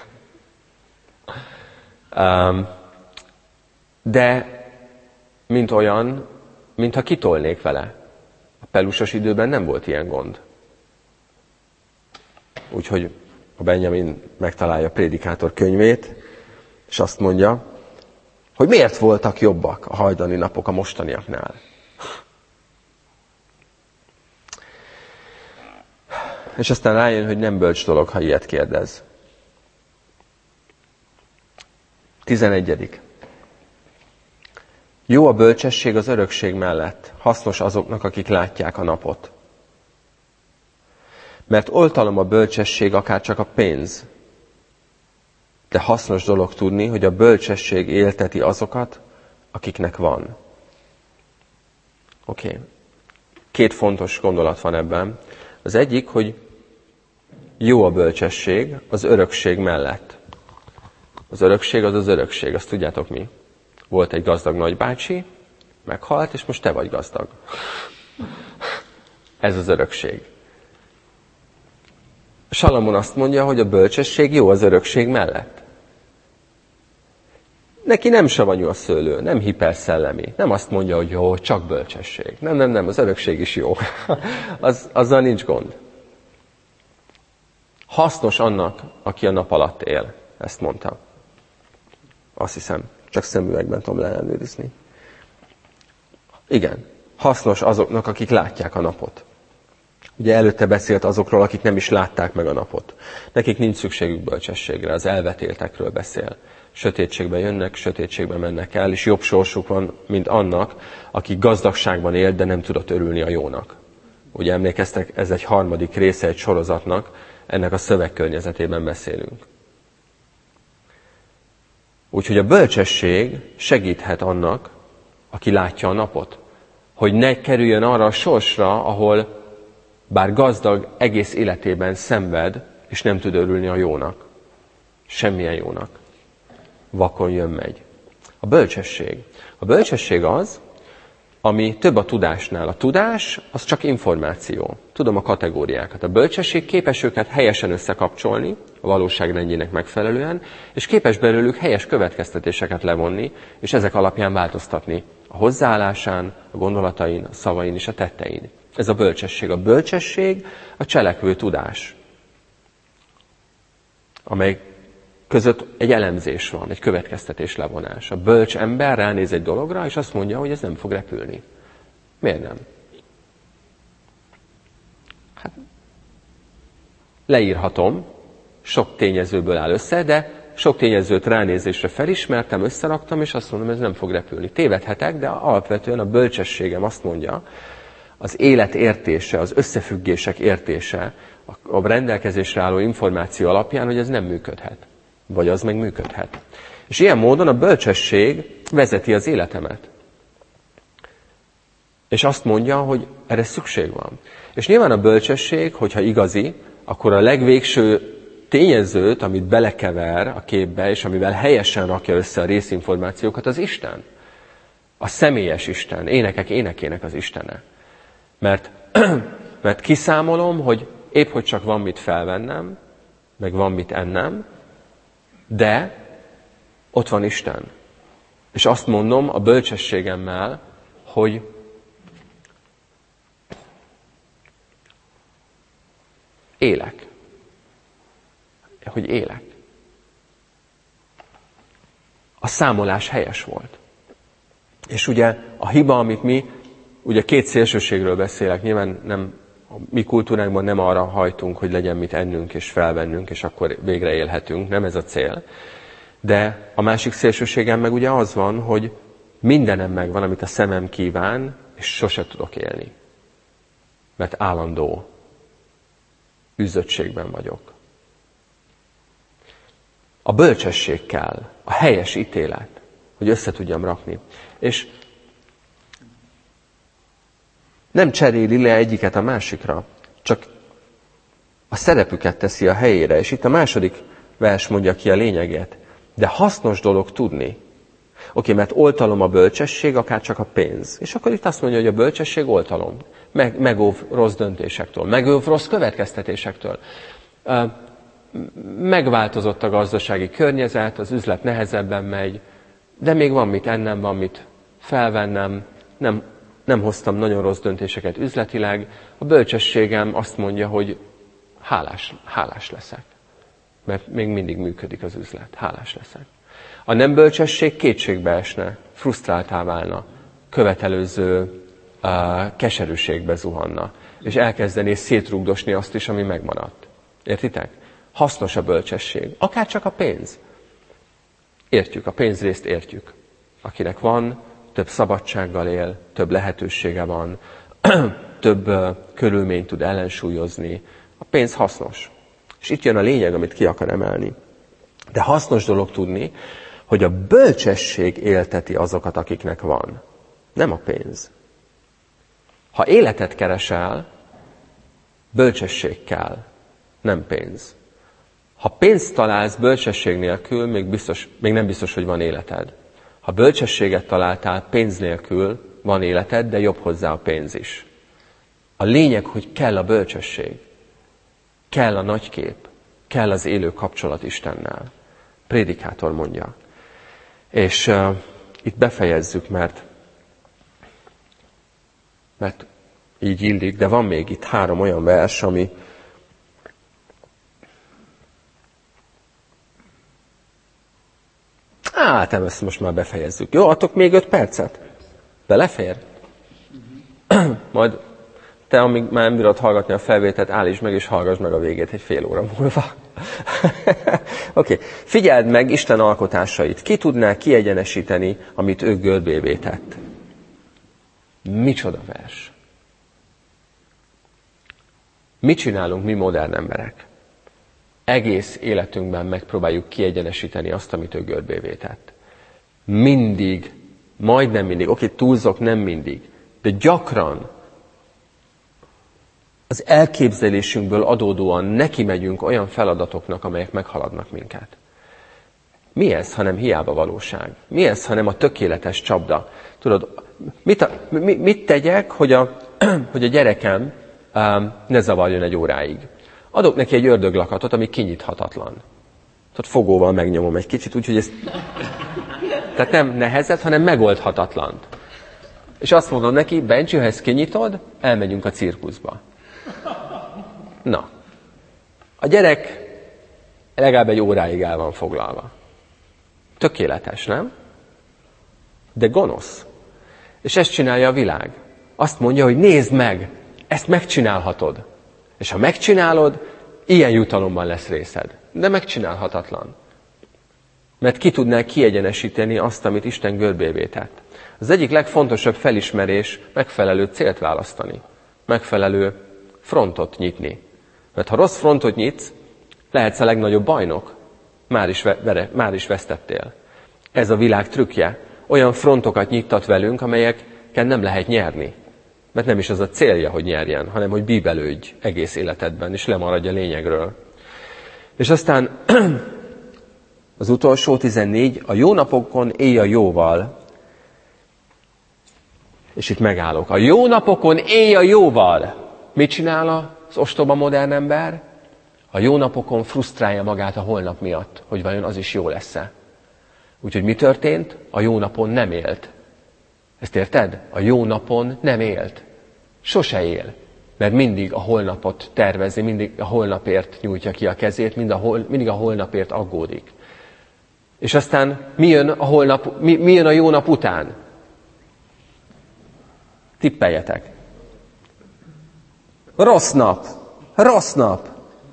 De mint olyan, mintha kitolnék vele. A pelusos időben nem volt ilyen gond. Úgyhogy a Benjamin megtalálja a Prédikátor könyvét, és azt mondja, hogy miért voltak jobbak a hajdani napok a mostaniaknál. És aztán rájön, hogy nem bölcs dolog, ha ilyet kérdez. 11. Jó a bölcsesség az örökség mellett, hasznos azoknak, akik látják a napot. Mert oltalom a bölcsesség akár csak a pénz, de hasznos dolog tudni, hogy a bölcsesség élteti azokat, akiknek van. Oké. 2 fontos gondolat van ebben. Az egyik, hogy jó a bölcsesség az örökség mellett. Az örökség az az örökség, azt tudjátok mi? Volt egy gazdag nagybácsi, meghalt, és most te vagy gazdag. Ez az örökség. Salamon azt mondja, hogy a bölcsesség jó az örökség mellett. Neki nem savanyú a szőlő, nem hiperszellemi. Nem azt mondja, hogy jó, csak bölcsesség. Nem, az örökség is jó. Azzal nincs gond. Hasznos annak, aki a nap alatt él. Ezt mondta. Azt hiszem, csak szemüvegben tudom leellenőrizni. Igen, hasznos azoknak, akik látják a napot. Ugye előtte beszélt azokról, akik nem is látták meg a napot. Nekik nincs szükségük bölcsességre, az elvetéltekről beszél. Sötétségbe jönnek, sötétségbe mennek el, és jobb sorsuk van, mint annak, aki gazdagságban él, de nem tudott örülni a jónak. Ugye emlékeztek, ez egy harmadik része egy sorozatnak, ennek a szövegkörnyezetében beszélünk. Úgyhogy a bölcsesség segíthet annak, aki látja a napot, hogy ne kerüljön arra a sorsra, ahol bár gazdag, egész életében szenved, és nem tud örülni a jónak. Semmilyen jónak. Vakon jön-megy. A bölcsesség az, ami több a tudásnál. A tudás, az csak információ. Tudom a kategóriákat. A bölcsesség képes őket helyesen összekapcsolni, a valóság rendjének megfelelően, és képes belőlük helyes következtetéseket levonni, és ezek alapján változtatni a hozzáállásán, a gondolatain, a szavain és a tettein. Ez a bölcsesség. A bölcsesség a cselekvő tudás, amely között egy elemzés van, egy következtetés levonás. A bölcs ember ránéz egy dologra, és azt mondja, hogy ez nem fog repülni. Miért nem? Hát, leírhatom, sok tényezőből áll össze, de sok tényezőt ránézésre felismertem, összeraktam, és azt mondom, ez nem fog repülni. Tévedhetek, de alapvetően a bölcsességem azt mondja, az élet értése, az összefüggések értése, a rendelkezésre álló információ alapján, hogy ez nem működhet. Vagy az meg működhet. És ilyen módon a bölcsesség vezeti az életemet. És azt mondja, hogy erre szükség van. És nyilván a bölcsesség, hogyha igazi, akkor a legvégső tényezőt, amit belekever a képbe, és amivel helyesen rakja össze a részinformációkat, az Isten. A személyes Isten, énekek énekének az Istene. Mert kiszámolom, hogy épp hogy csak van mit felvennem, meg van mit ennem, de ott van Isten. És azt mondom a bölcsességemmel, hogy élek. Hogy élek. A számolás helyes volt. És ugye a hiba, amit ugye két szélsőségről beszélek, nyilván nem, a mi kultúránkban nem arra hajtunk, hogy legyen mit ennünk és felvennünk, és akkor végre élhetünk, nem ez a cél. De a másik szélsőségem meg ugye az van, hogy mindenem megvan, amit a szemem kíván, és sose tudok élni. Mert állandó üzöttségben vagyok. A bölcsesség kell, a helyes ítélet, hogy össze tudjam rakni. És nem cseréli le egyiket a másikra, csak a szerepüket teszi a helyére. És itt a második vers mondja ki a lényeget. De hasznos dolog tudni. Oké, mert oltalom a bölcsesség, akár csak a pénz. És akkor itt azt mondja, hogy a bölcsesség oltalom. Megóv rossz döntésektől, megóv rossz következtetésektől. Megváltozott a gazdasági környezet, az üzlet nehezebben megy, de még van mit ennem, van mit felvennem, nem hoztam nagyon rossz döntéseket üzletileg. A bölcsességem azt mondja, hogy hálás leszek. Mert még mindig működik az üzlet. Hálás leszek. A nem bölcsesség kétségbe esne, frusztráltá válna, követelőző keserűségbe zuhanna, és elkezdené szétrugdosni azt is, ami megmaradt. Értitek? Hasznos a bölcsesség. Akár csak a pénz. Értjük, a pénzrészt értjük. Akinek van, több szabadsággal él, több lehetősége van, több körülményt tud ellensúlyozni. A pénz hasznos. És itt jön a lényeg, amit ki akar emelni. De hasznos dolog tudni, hogy a bölcsesség élteti azokat, akiknek van. Nem a pénz. Ha életet keresel, bölcsesség kell, nem pénz. Ha pénzt találsz bölcsesség nélkül, még nem biztos, hogy van életed. Ha bölcsességet találtál pénz nélkül, van életed, de jobb hozzá a pénz is. A lényeg, hogy kell a bölcsesség, kell a nagykép, kell az élő kapcsolat Istennel. Prédikátor mondja. És itt befejezzük, mert így illik, de van még itt 3 olyan vers, ami ezt most már befejezzük. Jó, adtok még 5 percet? Belefér? Majd te, amíg már nem bírod hallgatni a felvételt, állítsd meg, és hallgass meg a végét egy fél óra múlva. Oké. Figyeld meg Isten alkotásait. Ki tudná kiegyenesíteni, amit ő görbévé tett? Micsoda vers. Mit csinálunk mi modern emberek? Egész életünkben megpróbáljuk kiegyenesíteni azt, amit ő görbévé tett. Mindig, majdnem mindig, túlzok, nem mindig, de gyakran az elképzelésünkből adódóan neki megyünk olyan feladatoknak, amelyek meghaladnak minket. Mi ez, hanem hiába valóság? Mi ez, hanem a tökéletes csapda? Tudod, mit tegyek, hogy a gyerekem ne zavarjon egy óráig? Adok neki egy ördöglakatot, ami kinyithatatlan. Tehát fogóval megnyomom egy kicsit, úgyhogy ez... Tehát nem nehezet, hanem megoldhatatlant. És azt mondom neki, Bencsy, ha ezt kinyitod, elmegyünk a cirkuszba. Na. A gyerek legalább egy óráig el van foglalva. Tökéletes, nem? De gonosz. És ezt csinálja a világ. Azt mondja, hogy nézd meg, ezt megcsinálhatod. És ha megcsinálod, ilyen jutalomban lesz részed. De megcsinálhatatlan. Mert ki tudná kiegyenesíteni azt, amit Isten görbévé tett. Az egyik legfontosabb felismerés megfelelő célt választani. Megfelelő frontot nyitni. Mert ha rossz frontot nyitsz, lehetsz a legnagyobb bajnok. Már is vesztettél. Ez a világ trükkje. Olyan frontokat nyittat velünk, amelyeken nem lehet nyerni. Mert nem is az a célja, hogy nyerjen, hanem hogy bíbelődj egész életedben, és lemaradj a lényegről. És aztán az utolsó 14, a jó napokon élj a jóval. És itt megállok. A jó napokon élj a jóval. Mit csinál az ostoba modern ember? A jó napokon frusztrálja magát a holnap miatt, hogy vajon az is jó lesz-e. Úgyhogy mi történt? A jó napon nem élt. Ezt érted? A jó napon nem élt. Sose él. Mert mindig a holnapot tervezi, mindig a holnapért nyújtja ki a kezét, mindig a holnapért aggódik. És aztán mi jön a jó nap után? Tippeljetek. Rossz nap. Rossz nap.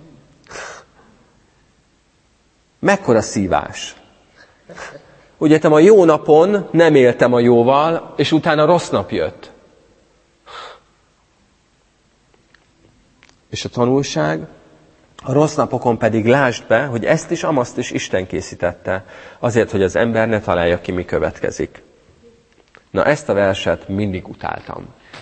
Mekkora szívás. Ugye a jó napon nem éltem a jóval, és utána rossz nap jött. És a tanulság, a rossz napokon pedig lásd be, hogy ezt is, amazt is Isten készítette, azért, hogy az ember ne találja ki, mi következik. Na, ezt a verset mindig utáltam.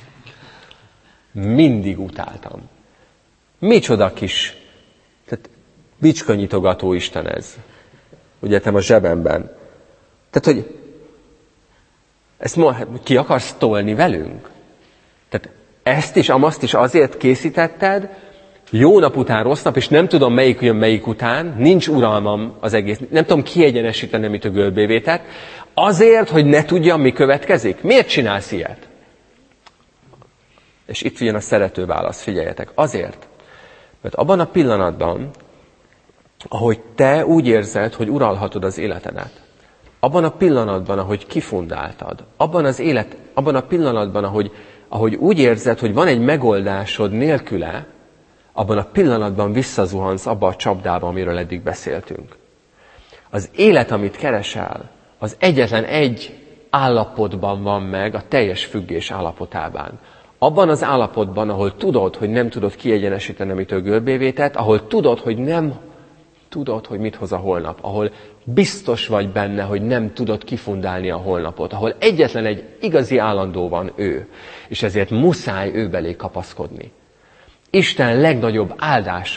Mindig utáltam. Micsoda kis, tehát bicskanyitogató Isten ez. Ugye, a zsebemben. Tehát, hogy ezt ki akarsz tolni velünk? Tehát ezt is, amazt is azért készítetted, jó nap után rossz nap, és nem tudom, melyik jön melyik után, nincs uralmam az egész, nem tudom kiegyenesíteni, amit a görbévé tett, azért, hogy ne tudjam, mi következik. Miért csinálsz ilyet? És itt jön a szerető válasz, figyeljetek. Azért, mert abban a pillanatban, ahogy te úgy érzed, hogy uralhatod az életedet, abban a pillanatban, ahogy kifundáltad, abban a pillanatban, ahogy úgy érzed, hogy van egy megoldásod nélküle, abban a pillanatban visszazuhansz abba a csapdába, amiről eddig beszéltünk. Az élet, amit keresel, az egyetlen egy állapotban van meg, a teljes függés állapotában. Abban az állapotban, ahol tudod, hogy nem tudod kiegyenesíteni, amitől görbévé tett, ahol tudod, hogy nem tudod, hogy mit hoz a holnap, ahol biztos vagy benne, hogy nem tudod kifundálni a holnapot, ahol egyetlen egy igazi állandó van ő, és ezért muszáj ő belé kapaszkodni. Isten legnagyobb áldása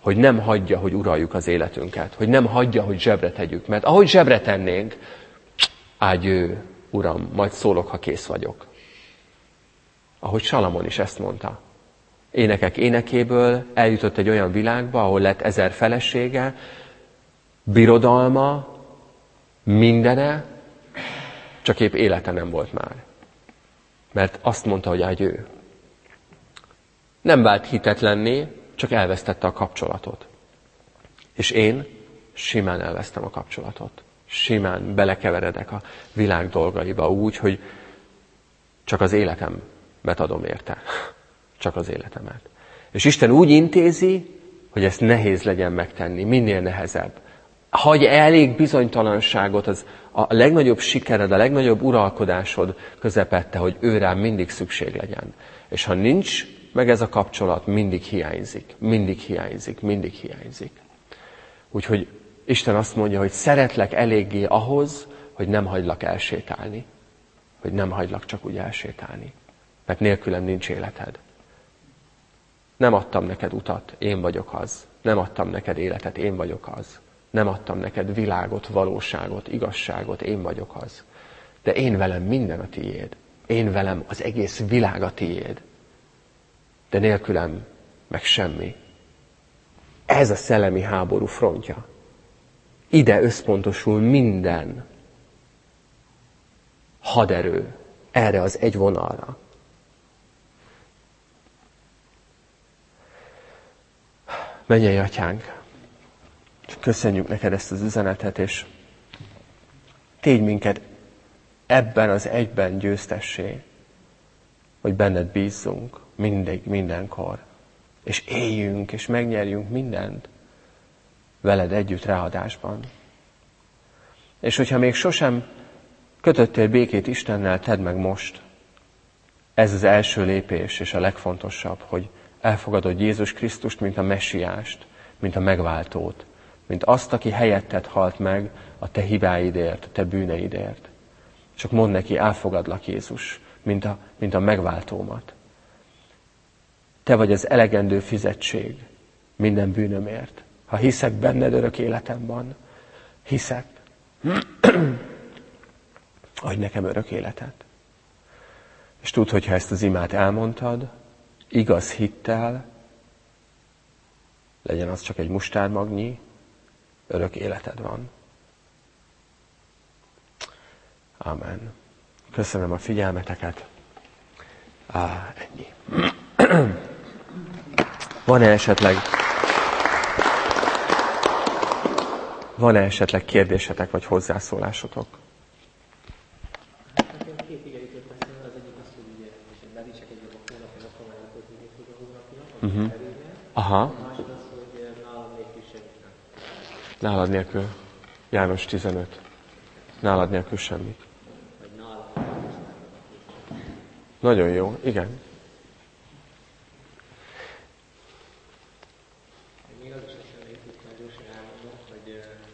hogy nem hagyja, hogy uraljuk az életünket, hogy nem hagyja, hogy zsebre tegyük. Mert ahogy zsebre tennénk, ágyő, Uram, majd szólok, ha kész vagyok. Ahogy Salamon is ezt mondta. Énekek énekéből eljutott egy olyan világba, ahol lett 1000 felesége, birodalma, mindene, csak épp élete nem volt már. Mert azt mondta, hogy ágyő. Nem vált hitetlenné, csak elvesztette a kapcsolatot. És én simán elvesztem a kapcsolatot. Simán belekeveredek a világ dolgaiba úgy, hogy csak az életemet adom érte. Csak az életemet. És Isten úgy intézi, hogy ezt nehéz legyen megtenni, minél nehezebb. Hagy elég bizonytalanságot, az a legnagyobb sikered, a legnagyobb uralkodásod közepette, hogy ő rám mindig szükség legyen. És ha nincs meg ez a kapcsolat, mindig hiányzik, mindig hiányzik, mindig hiányzik. Úgyhogy Isten azt mondja, hogy szeretlek eléggé ahhoz, hogy nem hagylak elsétálni. Hogy nem hagylak csak úgy elsétálni. Mert nélkülem nincs életed. Nem adtam neked utat, én vagyok az. Nem adtam neked életet, én vagyok az. Nem adtam neked világot, valóságot, igazságot, én vagyok az. De én velem minden a tiéd. Én velem az egész világ a tiéd. De nélkülem meg semmi. Ez a szellemi háború frontja. Ide összpontosul minden haderő erre az egy vonalra. Mennyei Atyánk, köszönjük neked ezt az üzenetet, és tégy minket ebben az egyben győztessé, hogy benned bízzunk mindig, mindenkor, és éljünk, és megnyerjünk mindent veled együtt ráadásban. És hogyha még sosem kötöttél békét Istennel, tedd meg most. Ez az első lépés, és a legfontosabb, hogy elfogadod Jézus Krisztust, mint a messiást, mint a megváltót, mint azt, aki helyetted halt meg a te hibáidért, a te bűneidért. Csak mondd neki, elfogadlak Jézus, mint a megváltómat. Te vagy az elegendő fizetség minden bűnömért. Ha hiszek benned, örök életem van. Hiszek. Adj nekem örök életet. És tudd, hogyha ezt az imát elmondtad, igaz hittel, legyen az csak egy mustármagnyi, örök életed van. Amen. Köszönöm a figyelmeteket. Ennyi. Van-e esetleg kérdésetek vagy hozzászólásotok? Két igeit beszél, az egyik az, hogy ugye medítsek egy jobb a hónapja, akkor már elkötni tud a hónapja, Aha. A másik az, hogy nálam nélkül semmit nem. Nálad nélkül. János 15. Nálad nélkül semmit. Vagy nálam nélkül. Nagyon jó, igen. Még az is eszembe jutott, már gyorsan elmondom, hogy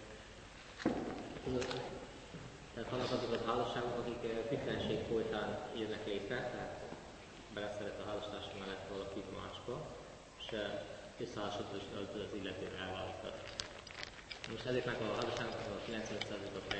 tehát vannak azok az házasságok, akik függőség folytán jönnek létre, tehát beleszeret a házastárs mellett valaki másba, és összeházasodott az illető elválik. Most ezeknek a házasságoknak a 90%-a